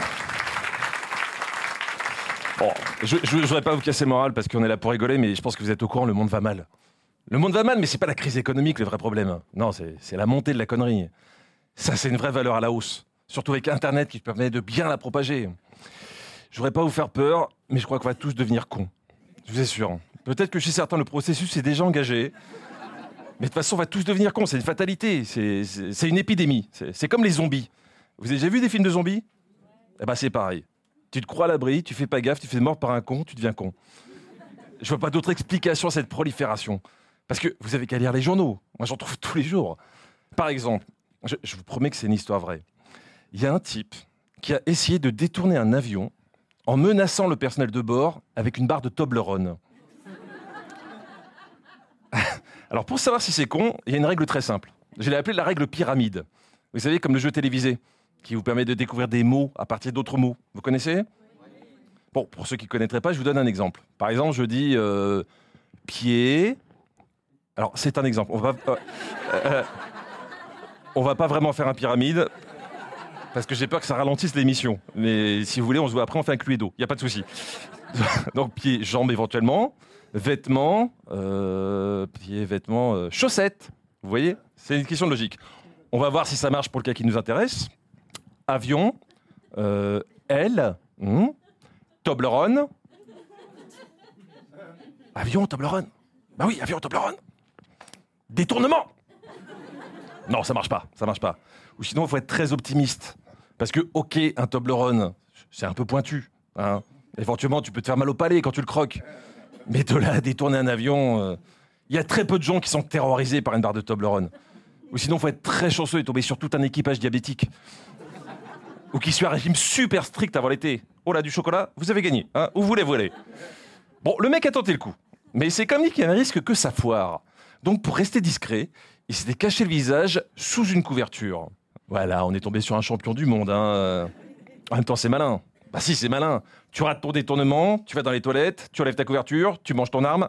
Bon, je voudrais pas vous casser le moral parce qu'on est là pour rigoler, mais je pense que vous êtes au courant, le monde va mal. Le monde va mal, mais c'est pas la crise économique le vrai problème. Non, c'est la montée de la connerie. Ça, c'est une vraie valeur à la hausse. Surtout avec Internet qui permet de bien la propager. Je voudrais pas vous faire peur, mais je crois qu'on va tous devenir cons. Je vous assure. Peut-être que chez certains, le processus est déjà engagé. Mais de toute façon, on va tous devenir cons. C'est une fatalité. C'est une épidémie. C'est comme les zombies. Vous avez déjà vu des films de zombies? Eh ben, c'est pareil. Tu te crois à l'abri, tu fais pas gaffe, tu fais mordre par un con, tu deviens con. Je vois pas d'autre explication à cette prolifération. Parce que vous avez qu'à lire les journaux. Moi, j'en trouve tous les jours. Par exemple, je vous promets que c'est une histoire vraie. Il y a un type qui a essayé de détourner un avion en menaçant le personnel de bord avec une barre de Toblerone. Alors, pour savoir si c'est con, il y a une règle très simple. Je l'ai appelée la règle pyramide. Vous savez, comme le jeu télévisé, qui vous permet de découvrir des mots à partir d'autres mots. Vous connaissez? Bon, pour ceux qui ne connaîtraient pas, je vous donne un exemple. Par exemple, je dis pied. Alors, c'est un exemple. On va pas vraiment faire un pyramide, parce que j'ai peur que ça ralentisse l'émission. Mais si vous voulez, on se voit après, on fait un cluedo. Il n'y a pas de souci. Donc, pied, jambes éventuellement. Vêtements, pieds, vêtements, chaussettes. Vous voyez? C'est une question de logique. On va voir si ça marche pour le cas qui nous intéresse. Avion, L, Toblerone. Avion, Toblerone. Bah oui, avion, Toblerone. Détournement. Non, ça marche pas. Ou sinon, il faut être très optimiste. Parce que, ok, un Toblerone, c'est un peu pointu. Hein. Éventuellement, tu peux te faire mal au palais quand tu le croques. Mais de là à détourner un avion, y a très peu de gens qui sont terrorisés par une barre de Toblerone. Ou sinon, il faut être très chanceux et tomber sur tout un équipage diabétique. Ou qui suit un régime super strict avant l'été. Oh là, du chocolat, vous avez gagné. Hein. Où voulez-vous aller? Bon, le mec a tenté le coup. Mais c'est comme dit qu'il y a un risque que ça foire. Donc, pour rester discret, il s'était caché le visage sous une couverture. Voilà, on est tombé sur un champion du monde. Hein. En même temps, c'est malin. Bah si, c'est malin. Tu rates ton détournement, tu vas dans les toilettes, tu enlèves ta couverture, tu manges ton arme.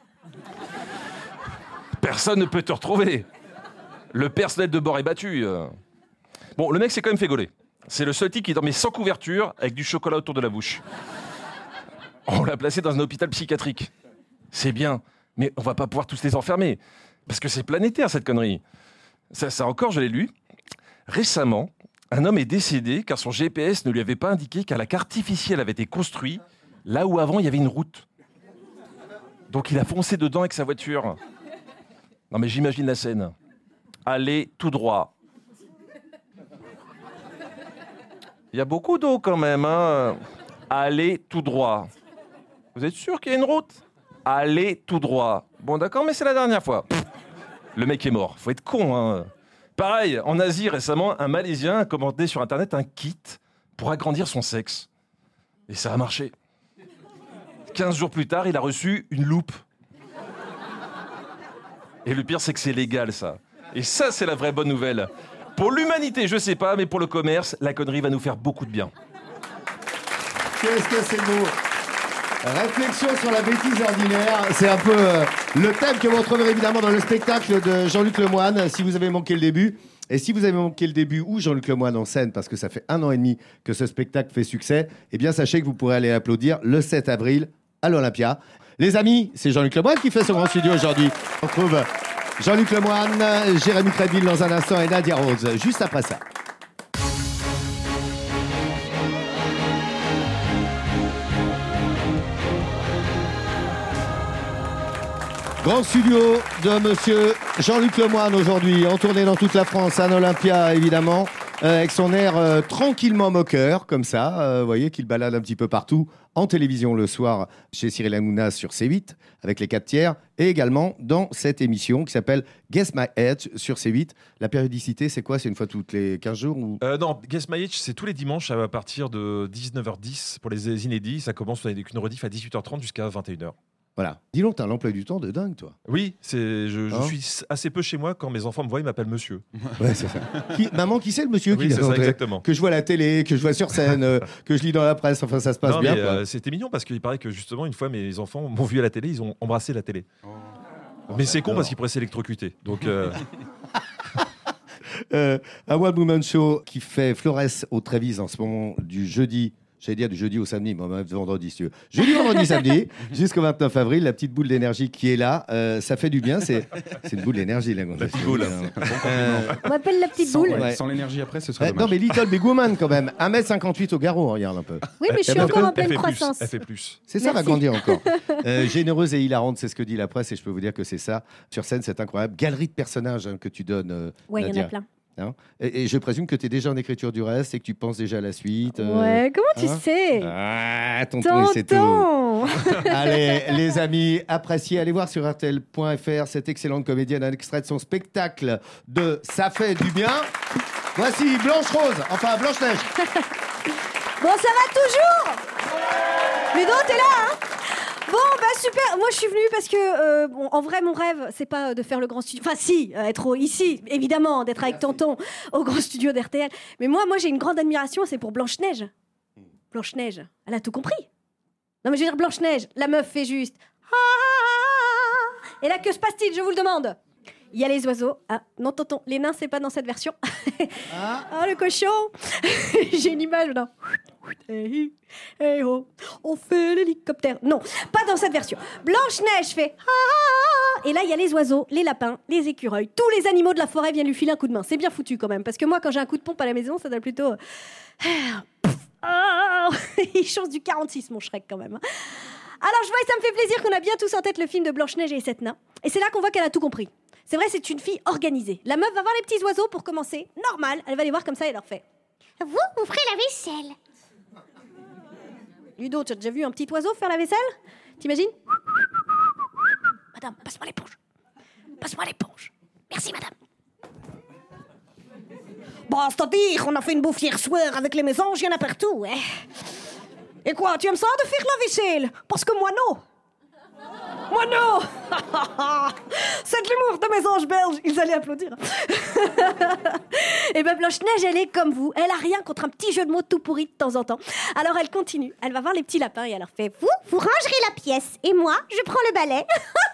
Personne ne peut te retrouver. Le personnel de bord est battu. Bon, le mec s'est quand même fait gauler. C'est le seul type qui dormait sans couverture, avec du chocolat autour de la bouche. On l'a placé dans un hôpital psychiatrique. C'est bien, mais on va pas pouvoir tous les enfermer. Parce que c'est planétaire, cette connerie. Ça encore, je l'ai lu. Récemment, un homme est décédé car son GPS ne lui avait pas indiqué qu'un lac artificiel avait été construit là où avant il y avait une route. Donc il a foncé dedans avec sa voiture. Non mais j'imagine la scène. Allez tout droit. Il y a beaucoup d'eau quand même. Hein. Allez tout droit. Vous êtes sûr qu'il y a une route? Allez tout droit. Bon d'accord, mais c'est la dernière fois. Le mec est mort. Faut être con, hein. Pareil, en Asie, récemment, un Malaisien a commandé sur Internet un kit pour agrandir son sexe. Et ça a marché. 15 jours plus tard, il a reçu une loupe. Et le pire, c'est que c'est légal, ça. Et ça, c'est la vraie bonne nouvelle. Pour l'humanité, je sais pas, mais pour le commerce, la connerie va nous faire beaucoup de bien. Qu'est-ce que c'est beau! Réflexion sur la bêtise ordinaire, c'est un peu le thème que vous retrouverez évidemment dans le spectacle de Jean-Luc Lemoyne, si vous avez manqué le début. Et si vous avez manqué le début ou Jean-Luc Lemoyne en scène, parce que ça fait 1 an et demi que ce spectacle fait succès, eh bien sachez que vous pourrez aller applaudir le 7 avril à l'Olympia. Les amis, c'est Jean-Luc Lemoyne qui fait son grand studio aujourd'hui. On retrouve Jean-Luc Lemoyne, Jérémy Crédville dans un instant et Nadia Rose juste après ça. Grand studio de monsieur Jean-Luc Lemoyne aujourd'hui, en tournée dans toute la France, à Olympia évidemment, avec son air tranquillement moqueur, comme ça, vous voyez qu'il balade un petit peu partout, en télévision le soir chez Cyril Hanouna sur C8, avec les 4 tiers, et également dans cette émission qui s'appelle Guess My Age sur C8. La périodicité, c'est quoi? C'est une fois toutes les 15 jours ou... Non, Guess My Age, c'est tous les dimanches à partir de 19h10 pour les inédits. Ça commence avec une rediff à 18h30 jusqu'à 21h. Voilà. Dis donc, t'as un emploi du temps de dingue, toi. Oui, je suis assez peu chez moi quand mes enfants me voient, ils m'appellent monsieur. Ouais, c'est ça. Maman, qui c'est le monsieur Oui, qui c'est ça, exactement. Que je vois à la télé, que je vois sur scène, que je lis dans la presse, enfin ça se passe Non, bien. mais, c'était mignon parce qu'il paraît que justement, une fois, mes enfants m'ont vu à la télé, ils ont embrassé la télé. Mais c'est con parce qu'ils pourraient s'électrocuter. Donc, Un One Woman Show qui fait Flores au Trévise en ce moment du jeudi. J'allais dire du jeudi au samedi, mais même vendredi si tu veux. Jeudi, vendredi, samedi, jusqu'au 29 avril, la petite boule d'énergie qui est là, ça fait du bien. C'est une boule d'énergie, là. La petite boule. On m'appelle la petite boule. Ouais. Sans l'énergie après, ce serait dommage. non, mais Little Big Woman quand même. 1m58 au garrot, regarde un peu. Oui, mais je suis encore en pleine croissance. Elle fait plus. C'est ça, va Merci. grandir encore. Généreuse et hilarante, c'est ce que dit la presse, et je peux vous dire que c'est ça. Sur scène, c'est incroyable. Galerie de personnages que tu donnes. Ouais, il y en Nadia. a plein. Hein, et je présume que tu es déjà en écriture du reste et que tu penses déjà à la suite. Ouais, comment tu hein sais? Ah, tonton, c'est tout. Tonton. Allez, les amis, appréciez. Allez voir sur RTL.fr cette excellente comédienne, un extrait de son spectacle de Ça fait du bien. Voici Blanche Rose, enfin Blanche-Neige. Bon, ça va toujours? Ludo, t'es là, hein? Bon, bah super. Moi, je suis venue parce que, bon, en vrai, mon rêve, c'est pas de faire le grand studio. Enfin, si, être ici, évidemment, d'être avec tonton au grand studio d'RTL. Mais moi, j'ai une grande admiration, c'est pour Blanche-Neige. Blanche-Neige, elle a tout compris. Non, mais je veux dire, Blanche-Neige, la meuf fait juste. Et là, que se passe-t-il, je vous le demande? Il y a les oiseaux. Ah, non, tonton, les nains, c'est pas dans cette version. Ah, le cochon. J'ai une image, non. Hey, hey, oh, on fait l'hélicoptère. Non, pas dans cette version. Blanche-Neige fait et là il y a les oiseaux, les lapins, les écureuils, tous les animaux de la forêt viennent lui filer un coup de main. C'est bien foutu quand même, parce que moi quand j'ai un coup de pompe à la maison, ça donne plutôt il change du 46 mon Shrek quand même. Alors je vois et ça me fait plaisir qu'on a bien tous en tête le film de Blanche-Neige et les 7 nains. Et c'est là qu'on voit qu'elle a tout compris. C'est vrai, c'est une fille organisée. La meuf va voir les petits oiseaux pour commencer, normal, elle va les voir comme ça et leur fait. Vous ferez la vaisselle. Ludo, tu as déjà vu un petit oiseau faire la vaisselle? T'imagines? Madame, passe-moi l'éponge. Passe-moi l'éponge. Merci, madame. Bon, c'est-à-dire, on a fait une bouffe hier soir avec les mésanges, il y en a partout, hein. Et quoi, tu aimes ça de faire la vaisselle? Parce que moi, non. Moi, non. C'est de l'humour de mes anges belges. Ils allaient applaudir. Et ben Blanche-Neige, elle est comme vous. Elle a rien contre un petit jeu de mots tout pourri de temps en temps. Alors elle continue. Elle va voir les petits lapins et elle leur fait Vous rangerez la pièce. Et moi, je prends le balai.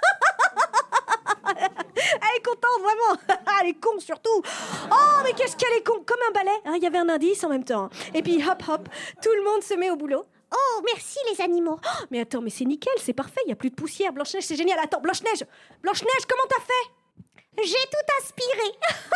Elle est contente, vraiment. Elle est con, surtout. Oh, mais qu'est-ce qu'elle est con. Comme un balai. Il y avait un indice en même temps. Et puis, hop, hop, tout le monde se met au boulot. Oh, merci les animaux. Oh, mais attends, mais c'est nickel, c'est parfait. Il n'y a plus de poussière. Blanche-Neige, c'est génial. Attends, Blanche-Neige, comment t'as fait? J'ai tout aspiré.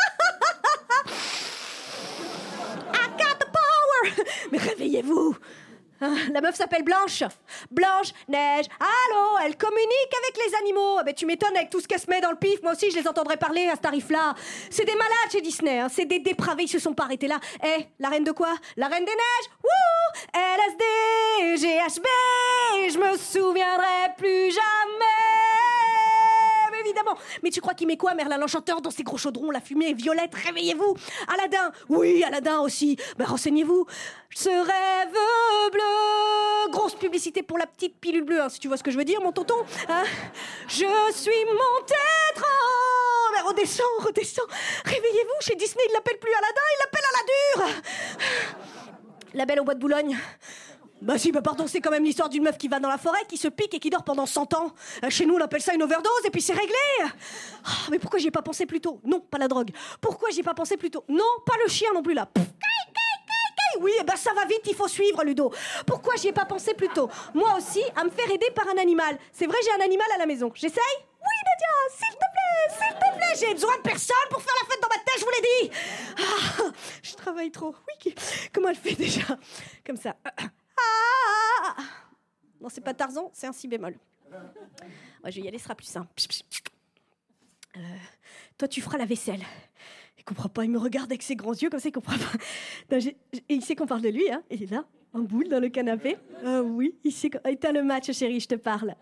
I got the power. Mais réveillez-vous. La meuf s'appelle Blanche. Blanche-Neige. Allô, elle communique avec les animaux. Ah ben, tu m'étonnes avec tout ce qu'elle se met dans le pif. Moi aussi, je les entendrais parler à ce tarif-là. C'est des malades chez Disney. Hein. C'est des dépravés. Ils se sont pas arrêtés là. Eh, la reine de quoi? La reine des neiges. Wouh! LSD, GHB. Je me souviendrai plus jamais. Mais évidemment. Mais tu crois qu'il met quoi, Merlin l'Enchanteur, dans ses gros chaudrons? La fumée est violette. Réveillez-vous. Aladdin. Oui, Aladdin aussi. Ben, renseignez-vous. Ce rêve bleu. Grosse publicité pour la petite pilule bleue, hein, si tu vois ce que je veux dire, mon tonton. Hein, je suis montée trop. Mais redescends. Réveillez-vous, chez Disney, il l'appelle plus Aladdin, il l'appelle Aladdure. La Belle au bois de Boulogne. Bah si, bah pardon, c'est quand même l'histoire d'une meuf qui va dans la forêt, qui se pique et qui dort pendant 100 ans. Chez nous, on appelle ça une overdose et puis c'est réglé. Oh, mais pourquoi j'y ai pas pensé plus tôt? Non, pas la drogue. Pourquoi j'y ai pas pensé plus tôt? Non, pas le chien non plus là. Oui, eh ben ça va vite, il faut suivre, Ludo. Pourquoi j'y ai pas pensé plus tôt? Moi aussi, à me faire aider par un animal. C'est vrai, j'ai un animal à la maison. J'essaye? Oui, Nadia, s'il te plaît, j'ai besoin de personne pour faire la fête dans ma tête, je vous l'ai dit. Ah, je travaille trop. Oui, comment elle fait déjà? Comme ça. Non, c'est pas Tarzan, c'est un si bémol. Ouais, je vais y aller, ce sera plus simple. Toi, tu feras la vaisselle. Il comprend pas, il me regarde avec ses grands yeux, comme ça, il comprend pas. Non, et il sait qu'on parle de lui, hein. Il est là, en boule, dans le canapé. Ah oui, il sait éteins le match, chérie, je te parle.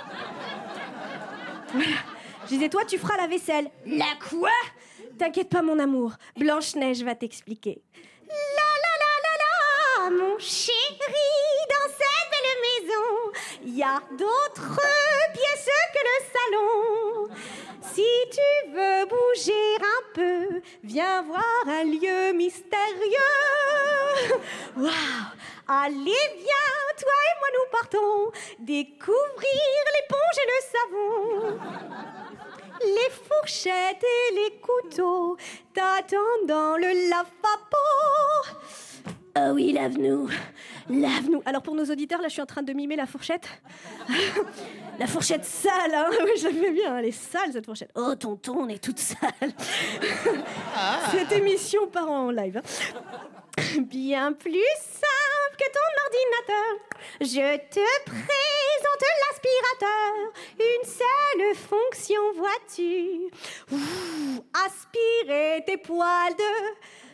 Voilà. Je disais, toi, tu feras la vaisselle. La quoi? T'inquiète pas, mon amour. Blanche-Neige va t'expliquer. Mon chéri, dans cette belle maison, il y a d'autres pièces que le salon. Si tu veux bouger un peu, viens voir un lieu mystérieux. Waouh! Allez, viens, toi et moi nous partons découvrir l'éponge et le savon. Les fourchettes et les couteaux t'attendent dans le lavabo. Oh oui, lave-nous. Lave-nous. Alors pour nos auditeurs, là je suis en train de mimer la fourchette. La fourchette sale, hein. Oui, je l'aimais bien, elle est sale cette fourchette. Oh tonton, on est toute sale. Cette émission part en live. Bien plus simple que ton ordinateur. Je te présente l'aspirateur. Une seule fonction, vois-tu. Ouh, aspirer tes poils de...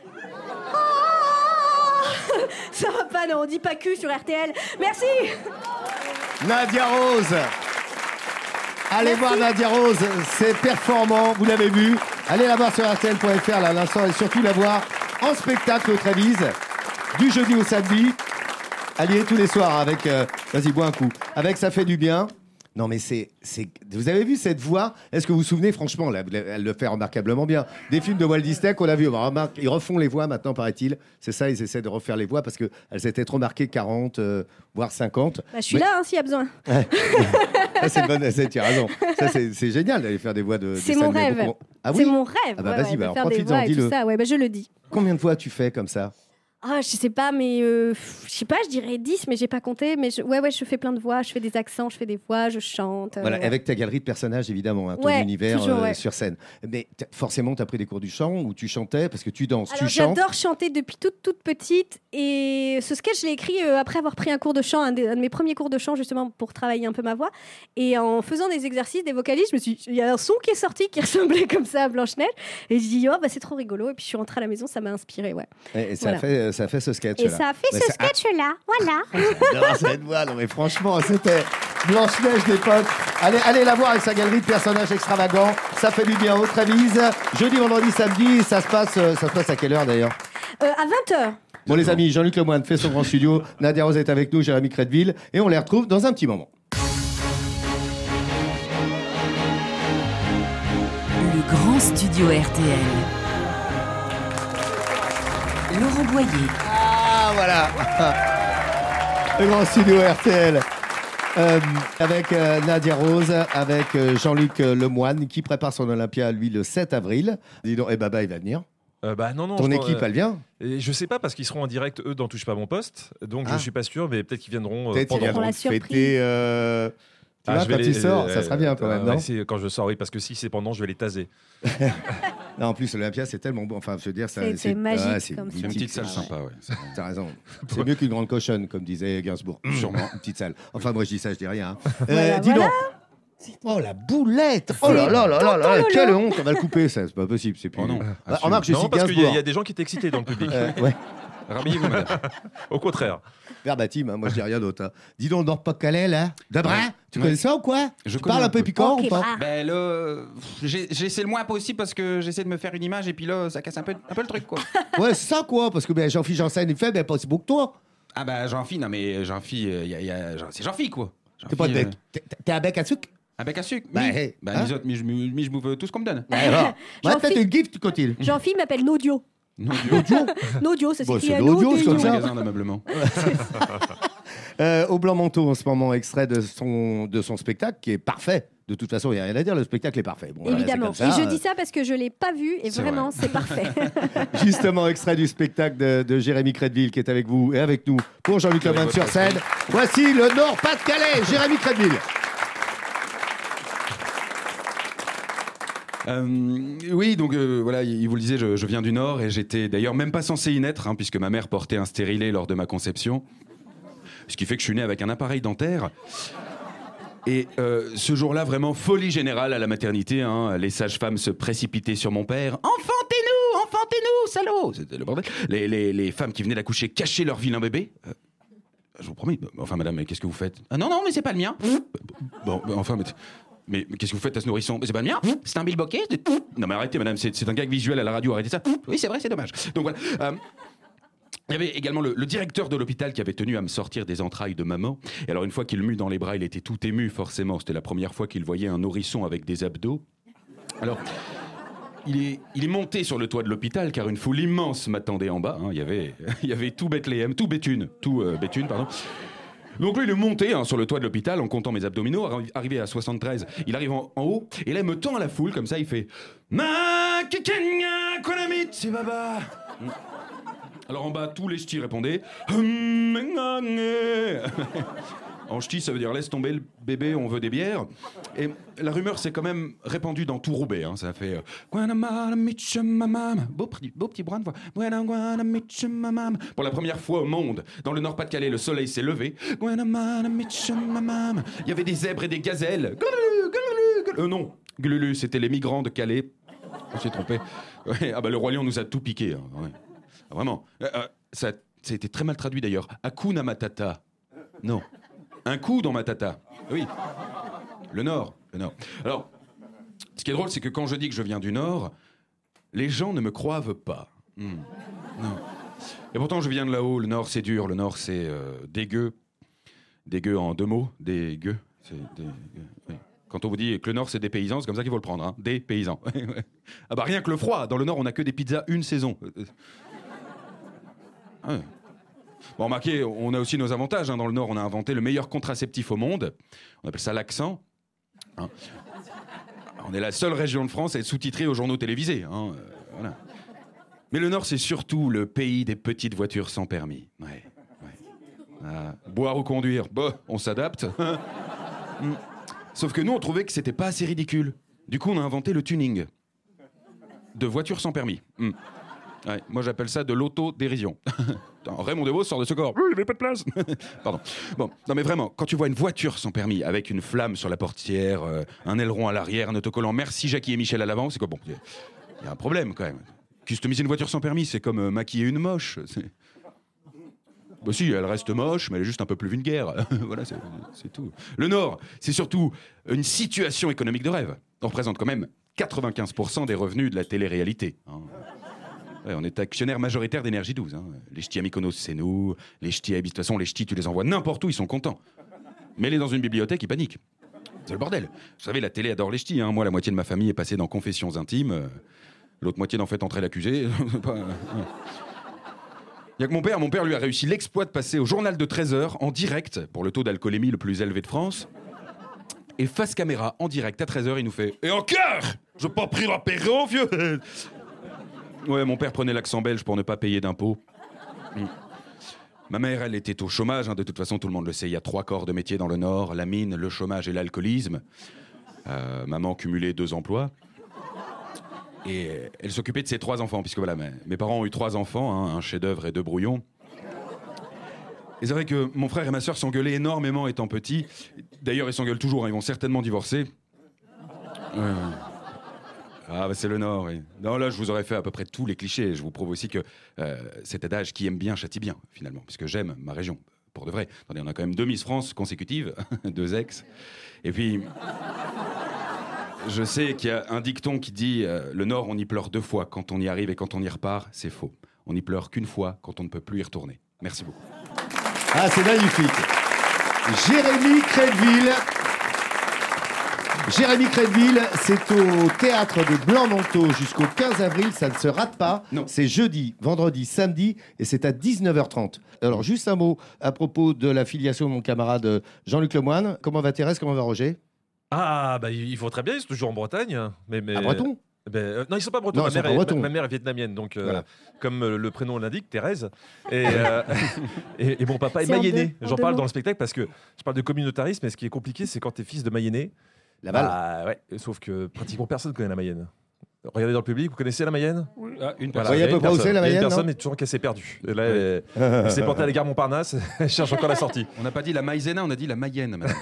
Oh, ça va pas, non, on dit pas cul sur RTL. Merci. Nadia Rose. Allez voir Nadia Rose, c'est performant, vous l'avez vu. Allez la voir sur RTL.fr là, à l'instant, et surtout la voir en spectacle au Trévise, du jeudi au samedi. Allez tous les soirs avec... vas-y, bois un coup. Avec Ça fait du bien. Non mais c'est... Vous avez vu cette voix? Est-ce que vous vous souvenez, franchement, là, elle le fait remarquablement bien. Des films de Walt Disney qu'on a vu, ils refont les voix maintenant, paraît-il. C'est ça, ils essaient de refaire les voix parce qu'elles étaient trop marquées 40, voire 50. Bah, je suis là, hein, s'il y a besoin. Ça, c'est bonne, tu as raison. Ça, c'est génial d'aller faire des voix de... C'est mon rêve. Ah oui? C'est mon rêve. Ah bah vas-y, de alors faire des profite-en, voix et tout dis-le. ça. Ouais, bah, je le dis. Combien de voix tu fais comme ça? Ah, je sais pas, mais je sais pas, je dirais 10, mais j'ai pas compté. Mais ouais, je fais plein de voix, je fais des accents, je fais des voix, je chante. Voilà, ouais. avec ta galerie de personnages, évidemment, hein, ton Ouais, univers toujours, ouais. sur scène. Mais forcément, tu as pris des cours du chant ou tu chantais parce que tu danses, Alors, tu chantes. j'adore chanter depuis toute petite. Et ce sketch, je l'ai écrit après avoir pris un cours de chant, un de mes premiers cours de chant, justement, pour travailler un peu ma voix. Et en faisant des exercices, des vocalises, il y a un son qui est sorti qui ressemblait comme ça à Blanche-Neige. Et je dis, oh, bah, c'est trop rigolo. Et puis, je suis rentrée à la maison, ça m'a inspiré, ouais. Et ça, Voilà. ça fait ce sketch. Et ça a fait ce sketch-là, voilà. J'adore cette voix, non mais franchement, c'était Blanche-Neige d'époque. Allez la voir avec sa galerie de personnages extravagants. Ça fait du bien au Trévise. Jeudi, vendredi, samedi, ça se passe à quelle heure d'ailleurs? À 20h. Bon les amis, Jean-Luc Lemoyne fait son grand studio. Nadia Rose est avec nous, Jérémy Crédville. Et on les retrouve dans un petit moment. Le grand studio RTL. Laurent Boyer. Ah voilà. Le grand studio RTL. Avec Nadia Rose, avec Jean-Luc Lemoyne qui prépare son Olympia, lui, le 7 avril. Dis donc, et Baba, il va venir. Bah non, Ton je équipe, elle vient? Et je sais pas parce qu'ils seront en direct, eux, dans Touche pas mon poste. Donc Ah. je suis pas sûr, mais peut-être qu'ils viendront Peut-être qu'ils pendant. Pour viendront la te surprise. fêter. Tu vois, quand tu sors, ça sera bien quand même, non? Si, quand je sors, oui, parce que si c'est pendant, je vais les taser. Non, en plus, l'Olympia, c'est tellement bon. Enfin, je veux dire, C'est magique c'est comme C'est une mythique, petite salle ouais. sympa, ouais. T'as raison. C'est mieux qu'une grande cochonne, comme disait Gainsbourg. Sûrement. Une petite salle. Enfin, moi, je dis ça, je dis rien. hein. Voilà, dis voilà. donc. Oh, la boulette! Oh là là là là là là! Quelle honte! On va le couper, ça. C'est pas possible. C'est plus. Oh non. Bah, remarque, je Non, cite parce qu'il y, Gainsbourg. a des gens qui étaient excités dans le public. Ouais. Rhabillez-vous, madame. Au contraire. Verbatim, hein, moi je dis rien d'autre. hein. Dis donc, Nord-Pas-de-Calais, là. De bras? Tu connais ça ou quoi? Je Tu connais parles un un peu peu. piquant Ok, ou pas? bah. Ben là, j'essaie le moins possible parce que j'essaie de me faire une image et puis là, ça casse un peu le truc, quoi. Ouais, c'est ça quoi, parce que ben, Jean-Philippe Janssen, il fait ben, pas aussi beau que toi. Ah ben, Jean-Phi, non mais Jean-Phi, c'est Jean-Phi, quoi. T'es pas de Jean-Phi, bec. T'es un bec à sucre? un bec à sucre, Bah, oui. hey, Ben, hein? les autres, mais je m'ouvre tout ce qu'on me donne. Ouais, alors. Ouais, Jean-Philippe- peut-être une gift, continue. Jean-Philippe m'appelle Nodio. Non, Nodio, ça Bon, s'écrit c'est N-O-D-I-O. l'audio, c'est comme au ça. magasin d'ameublement. Au Blanc Manteau, en ce moment, extrait de son spectacle qui est parfait. De toute façon, il n'y a rien à dire, le spectacle est parfait. Bon, voilà, Évidemment. c'est comme ça. Et je dis ça parce que je l'ai pas vu et C'est vraiment, c'est parfait. Justement, extrait du spectacle de Jérémy Crédville qui est avec vous et avec nous pour Jean-Luc Avec Lemoyne votre sur scène. Voici le Nord-Pas-de-Calais, Jérémy Crédville. Oui, donc voilà, il vous le disait, je viens du Nord et j'étais d'ailleurs même pas censé y naître, hein, puisque ma mère portait un stérilet lors de ma conception. Ce qui fait que je suis né avec un appareil dentaire. Et ce jour-là, vraiment folie générale à la maternité. Hein. Les sages-femmes se précipitaient sur mon père. Enfantez-nous, salaud! C'était le bordel. Les femmes qui venaient d'accoucher cachaient leur vilain bébé. Je vous promets. Enfin, madame, mais qu'est-ce que vous faites? Ah non, mais c'est pas le mien. Bon, enfin, mais qu'est-ce que vous faites à ce nourrisson? C'est pas le mien. C'est un bilboquet. Non, mais arrêtez, madame, c'est un gag visuel à la radio. Arrêtez ça. Oui, c'est vrai, c'est dommage. Donc voilà. Il y avait également le directeur de l'hôpital qui avait tenu à me sortir des entrailles de maman. Et alors, une fois qu'il m'eut dans les bras, il était tout ému, forcément. C'était la première fois qu'il voyait un nourrisson avec des abdos. Alors, il est monté sur le toit de l'hôpital, car une foule immense m'attendait en bas. Hein. Il y avait tout Bethléem, tout Béthune, pardon. Donc lui, il est monté sur le toit de l'hôpital en comptant mes abdominaux. Arrivé à 73, il arrive en haut. Et là, il me tend à la foule, comme ça, il fait « Ma kikenya konamit, c'est baba !» Alors en bas, tous les ch'tis répondaient En ch'ti, ça veut dire laisse tomber le bébé, on veut des bières. Et la rumeur s'est quand même répandue dans tout Roubaix. Hein. Ça fait beau petit brin de voix. Pour la première fois au monde, dans le Nord-Pas-de-Calais, le soleil s'est levé. Il y avait des zèbres et des gazelles. Non, Glulu, c'était les migrants de Calais. On s'est trompé. Ouais, ah bah le Roi Lion nous a tout piqué. Hein. Ouais. Vraiment. Ça a été très mal traduit d'ailleurs. Hakuna Matata. Non. Un coup dans ma tata. Oui. Le Nord. Alors, ce qui est drôle, c'est que quand je dis que je viens du Nord, les gens ne me croivent pas. Non. Et pourtant, je viens de là-haut. Le Nord, c'est dur. Le Nord, c'est dégueu. Dégueu en 2 mots. Dégueu. C'est dégueu. Oui. Quand on vous dit que le Nord, c'est des paysans, c'est comme ça qu'il faut le prendre. Hein. Des paysans. Ah bah rien que le froid. Dans le Nord, on n'a que des pizzas une saison. Ouais. Bon, remarquez, on a aussi nos avantages. Hein. Dans le Nord, on a inventé le meilleur contraceptif au monde. On appelle ça l'accent. Hein. On est la seule région de France à être sous-titrée aux journaux télévisés. Hein. Voilà. Mais le Nord, c'est surtout le pays des petites voitures sans permis. Ouais. Boire ou conduire, on s'adapte. Sauf que nous, on trouvait que c'était pas assez ridicule. Du coup, on a inventé le tuning de voitures sans permis. Ouais, moi, j'appelle ça de l'autodérision. Raymond Devos sort de ce corps. Il n'y avait pas de place. Pardon. Bon, non mais vraiment, quand tu vois une voiture sans permis, avec une flamme sur la portière, un aileron à l'arrière, un autocollant, merci Jackie et Michel à l'avant, c'est quoi? Bon, il y a un problème quand même. Customiser une voiture sans permis, c'est comme maquiller une moche. Bah si, elle reste moche, mais elle est juste un peu plus vulgaire. Voilà, c'est tout. Le Nord, c'est surtout une situation économique de rêve. On représente quand même 95% des revenus de la télé-réalité. Hein. Ouais, on est actionnaire majoritaire d'Énergie 12. Hein. Les ch'tis à Mykonos, c'est nous. Les ch'tis à Ibiza, de toute façon, les ch'tis, tu les envoies n'importe où, ils sont contents. Mais les dans une bibliothèque, ils paniquent. C'est le bordel. Vous savez, la télé adore les ch'tis. Hein. Moi, la moitié de ma famille est passée dans Confessions intimes. L'autre moitié d'en fait entrer l'accusé. Il y a que mon père, lui, a réussi l'exploit de passer au journal de 13h en direct, pour le taux d'alcoolémie le plus élevé de France. Et face caméra, en direct, à 13h, il nous fait « Et encore, je pas pris l'apéro, vieux !» Ouais, mon père prenait l'accent belge pour ne pas payer d'impôts. Ma mère, elle était au chômage. Hein, de toute façon, tout le monde le sait. Il y a 3 corps de métier dans le Nord. La mine, le chômage et l'alcoolisme. Maman cumulait 2 emplois. Et elle s'occupait de ses 3 enfants. Puisque voilà, mes parents ont eu 3 enfants. Hein, un chef-d'œuvre et 2 brouillons. Et c'est vrai que mon frère et ma sœur s'engueulaient énormément étant petits. D'ailleurs, ils s'engueulent toujours. Hein, ils vont certainement divorcer. Ah, bah c'est le Nord, oui. Non, là, je vous aurais fait à peu près tous les clichés. Je vous prouve aussi que cet adage qui aime bien châtie bien, finalement, puisque j'aime ma région, pour de vrai. Attendez, on a quand même 2 Miss France consécutives, 2 ex. Et puis, je sais qu'il y a un dicton qui dit le Nord, on y pleure 2 fois. Quand on y arrive et quand on y repart, c'est faux. On n'y pleure qu'une fois quand on ne peut plus y retourner. Merci beaucoup. Ah, c'est magnifique. Jérémy Crédville. Jérémy Crédville, c'est au théâtre des Blancs-Manteaux jusqu'au 15 avril, ça ne se rate pas. Non. C'est jeudi, vendredi, samedi et c'est à 19h30. Alors juste un mot à propos de la filiation de mon camarade Jean-Luc Lemoine. Comment va Thérèse, comment va Roger? Ah, bah ils vont très bien, ils sont toujours en Bretagne. Mais... À Breton? Non, ils sont pas bretons. Non, Ma mère est vietnamienne, donc voilà. comme le prénom l'indique, Thérèse. Et mon papa est mayennais. J'en parle dans le spectacle parce que je parle de communautarisme, et ce qui est compliqué, c'est quand t'es fils de mayennais. Laval. Ouais, sauf que pratiquement personne connaît la Mayenne. Regardez dans le public, vous connaissez la Mayenne? Oui. Une Voilà, voyez à peu près où c'est, la il y a Mayenne, une personne, non mais toujours qu'elle s'est perdue. Et là, elle s'est portée à la gare Montparnasse, elle cherche encore la sortie. On n'a pas dit la maïzena, on a dit la Mayenne. madame.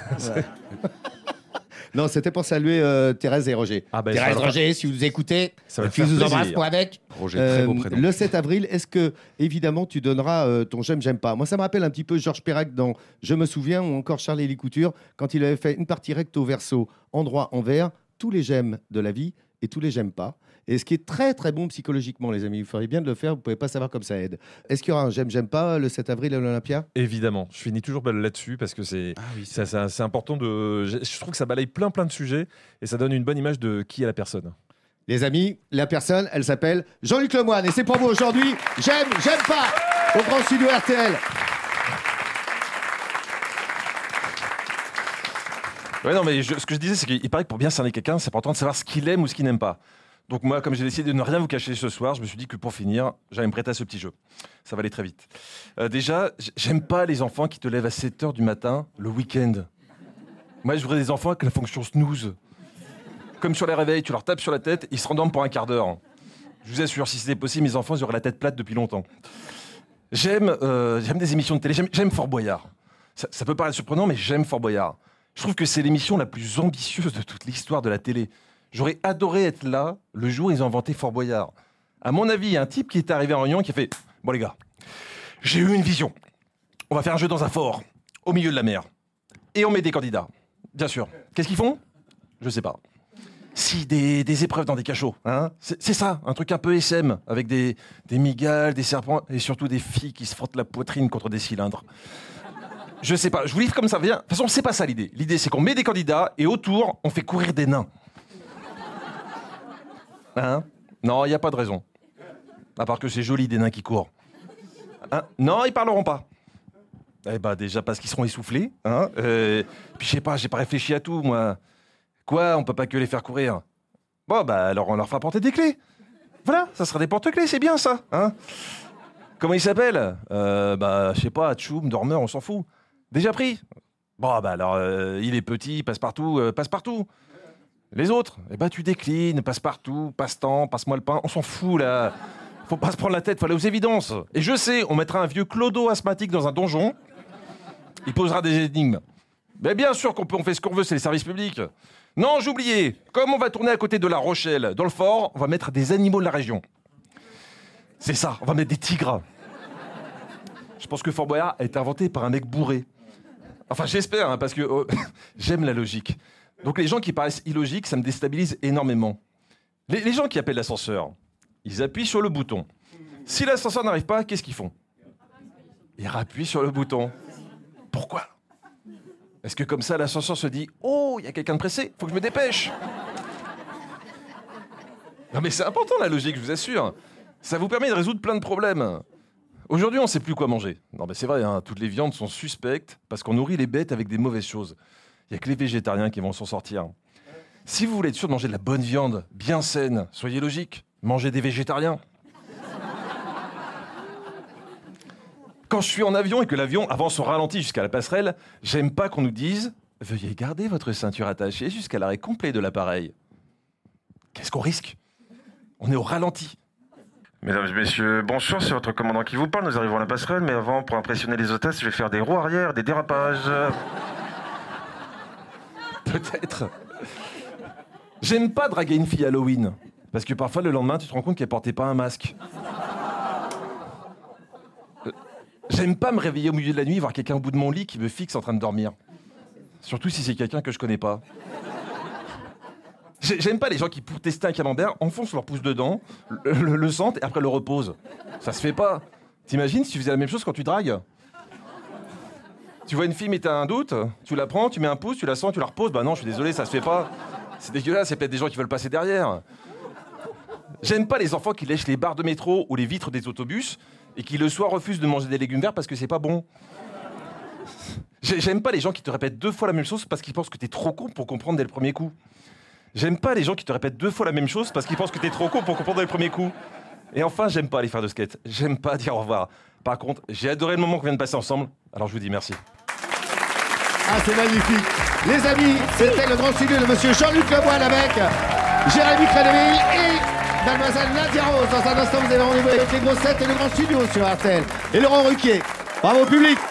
Non, c'était pour saluer Thérèse et Roger. Ah ben, Thérèse, ça va Roger, si vous écoutez, Ça va puis faire vous plaisir. embrasse pour avec. Roger, très beau prénom. Le 7 avril, est-ce que, évidemment, tu donneras ton j'aime pas? Moi, ça me rappelle un petit peu Georges Perec dans Je me souviens, ou encore Charlie Couture, quand il avait fait une partie recto verso, endroit envers, tous les j'aime de la vie et tous les j'aime pas. Et ce qui est très très bon psychologiquement, les amis, vous feriez bien de le faire, vous pouvez pas savoir comme ça aide. Est-ce qu'il y aura un j'aime pas le 7 avril à l'Olympia? Évidemment, je finis toujours là-dessus parce que c'est c'est important de. Je trouve que ça balaye plein de sujets et ça donne une bonne image de qui est la personne. Les amis, la personne, elle s'appelle Jean-Luc Lemoyne. Et c'est pour vous aujourd'hui, j'aime pas, au grand studio RTL. Ouais, non, mais ce que je disais, c'est qu'il paraît que pour bien cerner quelqu'un, c'est important de savoir ce qu'il aime ou ce qu'il n'aime pas. Donc moi, comme j'ai décidé de ne rien vous cacher ce soir, je me suis dit que pour finir, j'allais me prêter à ce petit jeu. Ça va aller très vite. Déjà, j'aime pas les enfants qui te lèvent à 7h du matin le week-end. Moi, je voudrais des enfants avec la fonction snooze. Comme sur les réveils, tu leur tapes sur la tête, ils se rendorment pour un quart d'heure. Je vous assure, si c'était possible, mes enfants, ils auraient la tête plate depuis longtemps. J'aime des émissions de télé, j'aime Fort Boyard. Ça peut paraître surprenant, mais j'aime Fort Boyard. Je trouve que c'est l'émission la plus ambitieuse de toute l'histoire de la télé. J'aurais adoré être là le jour où ils ont inventé Fort Boyard. À mon avis, il y a un type qui est arrivé en réunion et qui a fait « Bon les gars, j'ai eu une vision. On va faire un jeu dans un fort, au milieu de la mer. Et on met des candidats. Bien sûr. Qu'est-ce qu'ils font? Je sais pas. Si, des épreuves dans des cachots. Hein, c'est ça, un truc un peu SM, avec des migales, des serpents et surtout des filles qui se frottent la poitrine contre des cylindres. Je sais pas, je vous livre comme ça vient. De toute façon, c'est pas ça l'idée. L'idée, c'est qu'on met des candidats et autour, on fait courir des nains. Hein? Non, il n'y a pas de raison. À part que c'est joli, des nains qui courent. Hein? Non, ils parleront pas. Eh ben, déjà parce qu'ils seront essoufflés. Hein? Puis je sais pas, j'ai pas réfléchi à tout, moi. Quoi, on peut pas que les faire courir? Bon, bah alors on leur fera porter des clés. Voilà, ça sera des porte-clés, c'est bien ça. Hein? Comment il s'appelle? Bah, je sais pas, Tchoum, dormeur, on s'en fout. Déjà pris? Bon, bah alors, il est petit, passe-partout, passe-partout. Les autres? Eh ben, tu déclines, passe-partout, passe-temps, passe-moi le pain, on s'en fout, là. Faut pas se prendre la tête, faut aller aux évidences. Et je sais, on mettra un vieux clodo asthmatique dans un donjon. Il posera des énigmes. Mais bien sûr on fait ce qu'on veut, c'est les services publics. Non, j'oubliais. Comme on va tourner à côté de La Rochelle, dans le fort, on va mettre des animaux de la région. C'est ça, on va mettre des tigres. Je pense que Fort Boyard a été inventé par un mec bourré. Enfin, j'espère, hein, parce que j'aime la logique. Donc les gens qui paraissent illogiques, ça me déstabilise énormément. Les gens qui appellent l'ascenseur, ils appuient sur le bouton. Si l'ascenseur n'arrive pas, qu'est-ce qu'ils font? Ils rappuient sur le bouton. Pourquoi? Est-ce que comme ça, l'ascenseur se dit « Oh, il y a quelqu'un de pressé, faut que je me dépêche !» Non mais c'est important la logique, je vous assure. Ça vous permet de résoudre plein de problèmes. Aujourd'hui, on ne sait plus quoi manger. Non mais c'est vrai, hein, toutes les viandes sont suspectes parce qu'on nourrit les bêtes avec des mauvaises choses. Il n'y a que les végétariens qui vont s'en sortir. Si vous voulez être sûr de manger de la bonne viande, bien saine, soyez logique, mangez des végétariens. Quand je suis en avion et que l'avion avance au ralenti jusqu'à la passerelle, j'aime pas qu'on nous dise « Veuillez garder votre ceinture attachée jusqu'à l'arrêt complet de l'appareil ». Qu'est-ce qu'on risque? On est au ralenti. Mesdames et messieurs, bonjour, c'est votre commandant qui vous parle. Nous arrivons à la passerelle, mais avant, pour impressionner les hôtesses, je vais faire des roues arrière, des dérapages. Peut-être. J'aime pas draguer une fille Halloween, parce que parfois, le lendemain, tu te rends compte qu'elle portait pas un masque. J'aime pas me réveiller au milieu de la nuit et voir quelqu'un au bout de mon lit qui me fixe en train de dormir. Surtout si c'est quelqu'un que je connais pas. J'aime pas les gens qui, pour tester un camembert, enfoncent leur pouce dedans, le sentent et après le reposent. Ça se fait pas. T'imagines si tu faisais la même chose quand tu dragues? Tu vois une fille mais t'as un doute, tu la prends, tu mets un pouce, tu la sens, tu la reposes. Bah non, je suis désolé, ça se fait pas. C'est dégueulasse, c'est peut-être des gens qui veulent passer derrière. J'aime pas les enfants qui lèchent les barres de métro ou les vitres des autobus et qui le soir refusent de manger des légumes verts parce que c'est pas bon. J'aime pas les gens qui te répètent 2 fois la même chose parce qu'ils pensent que t'es trop con pour comprendre dès le premier coup. J'aime pas les gens qui te répètent 2 fois la même chose parce qu'ils pensent que t'es trop con pour comprendre dès le premier coup. Et enfin, j'aime pas aller faire de skate. J'aime pas dire au revoir. Par contre, j'ai adoré le moment qu'on vient de passer ensemble, alors je vous dis merci. Ah, c'est magnifique. Les amis, c'était le grand studio de monsieur Jean-Luc Lemoyne avec Jérémy Crédville et mademoiselle Nadia Rose. Dans un instant, vous avez rendez-vous avec les grosses têtes et le grand studio sur RTL. Et Laurent Ruquier. Bravo public.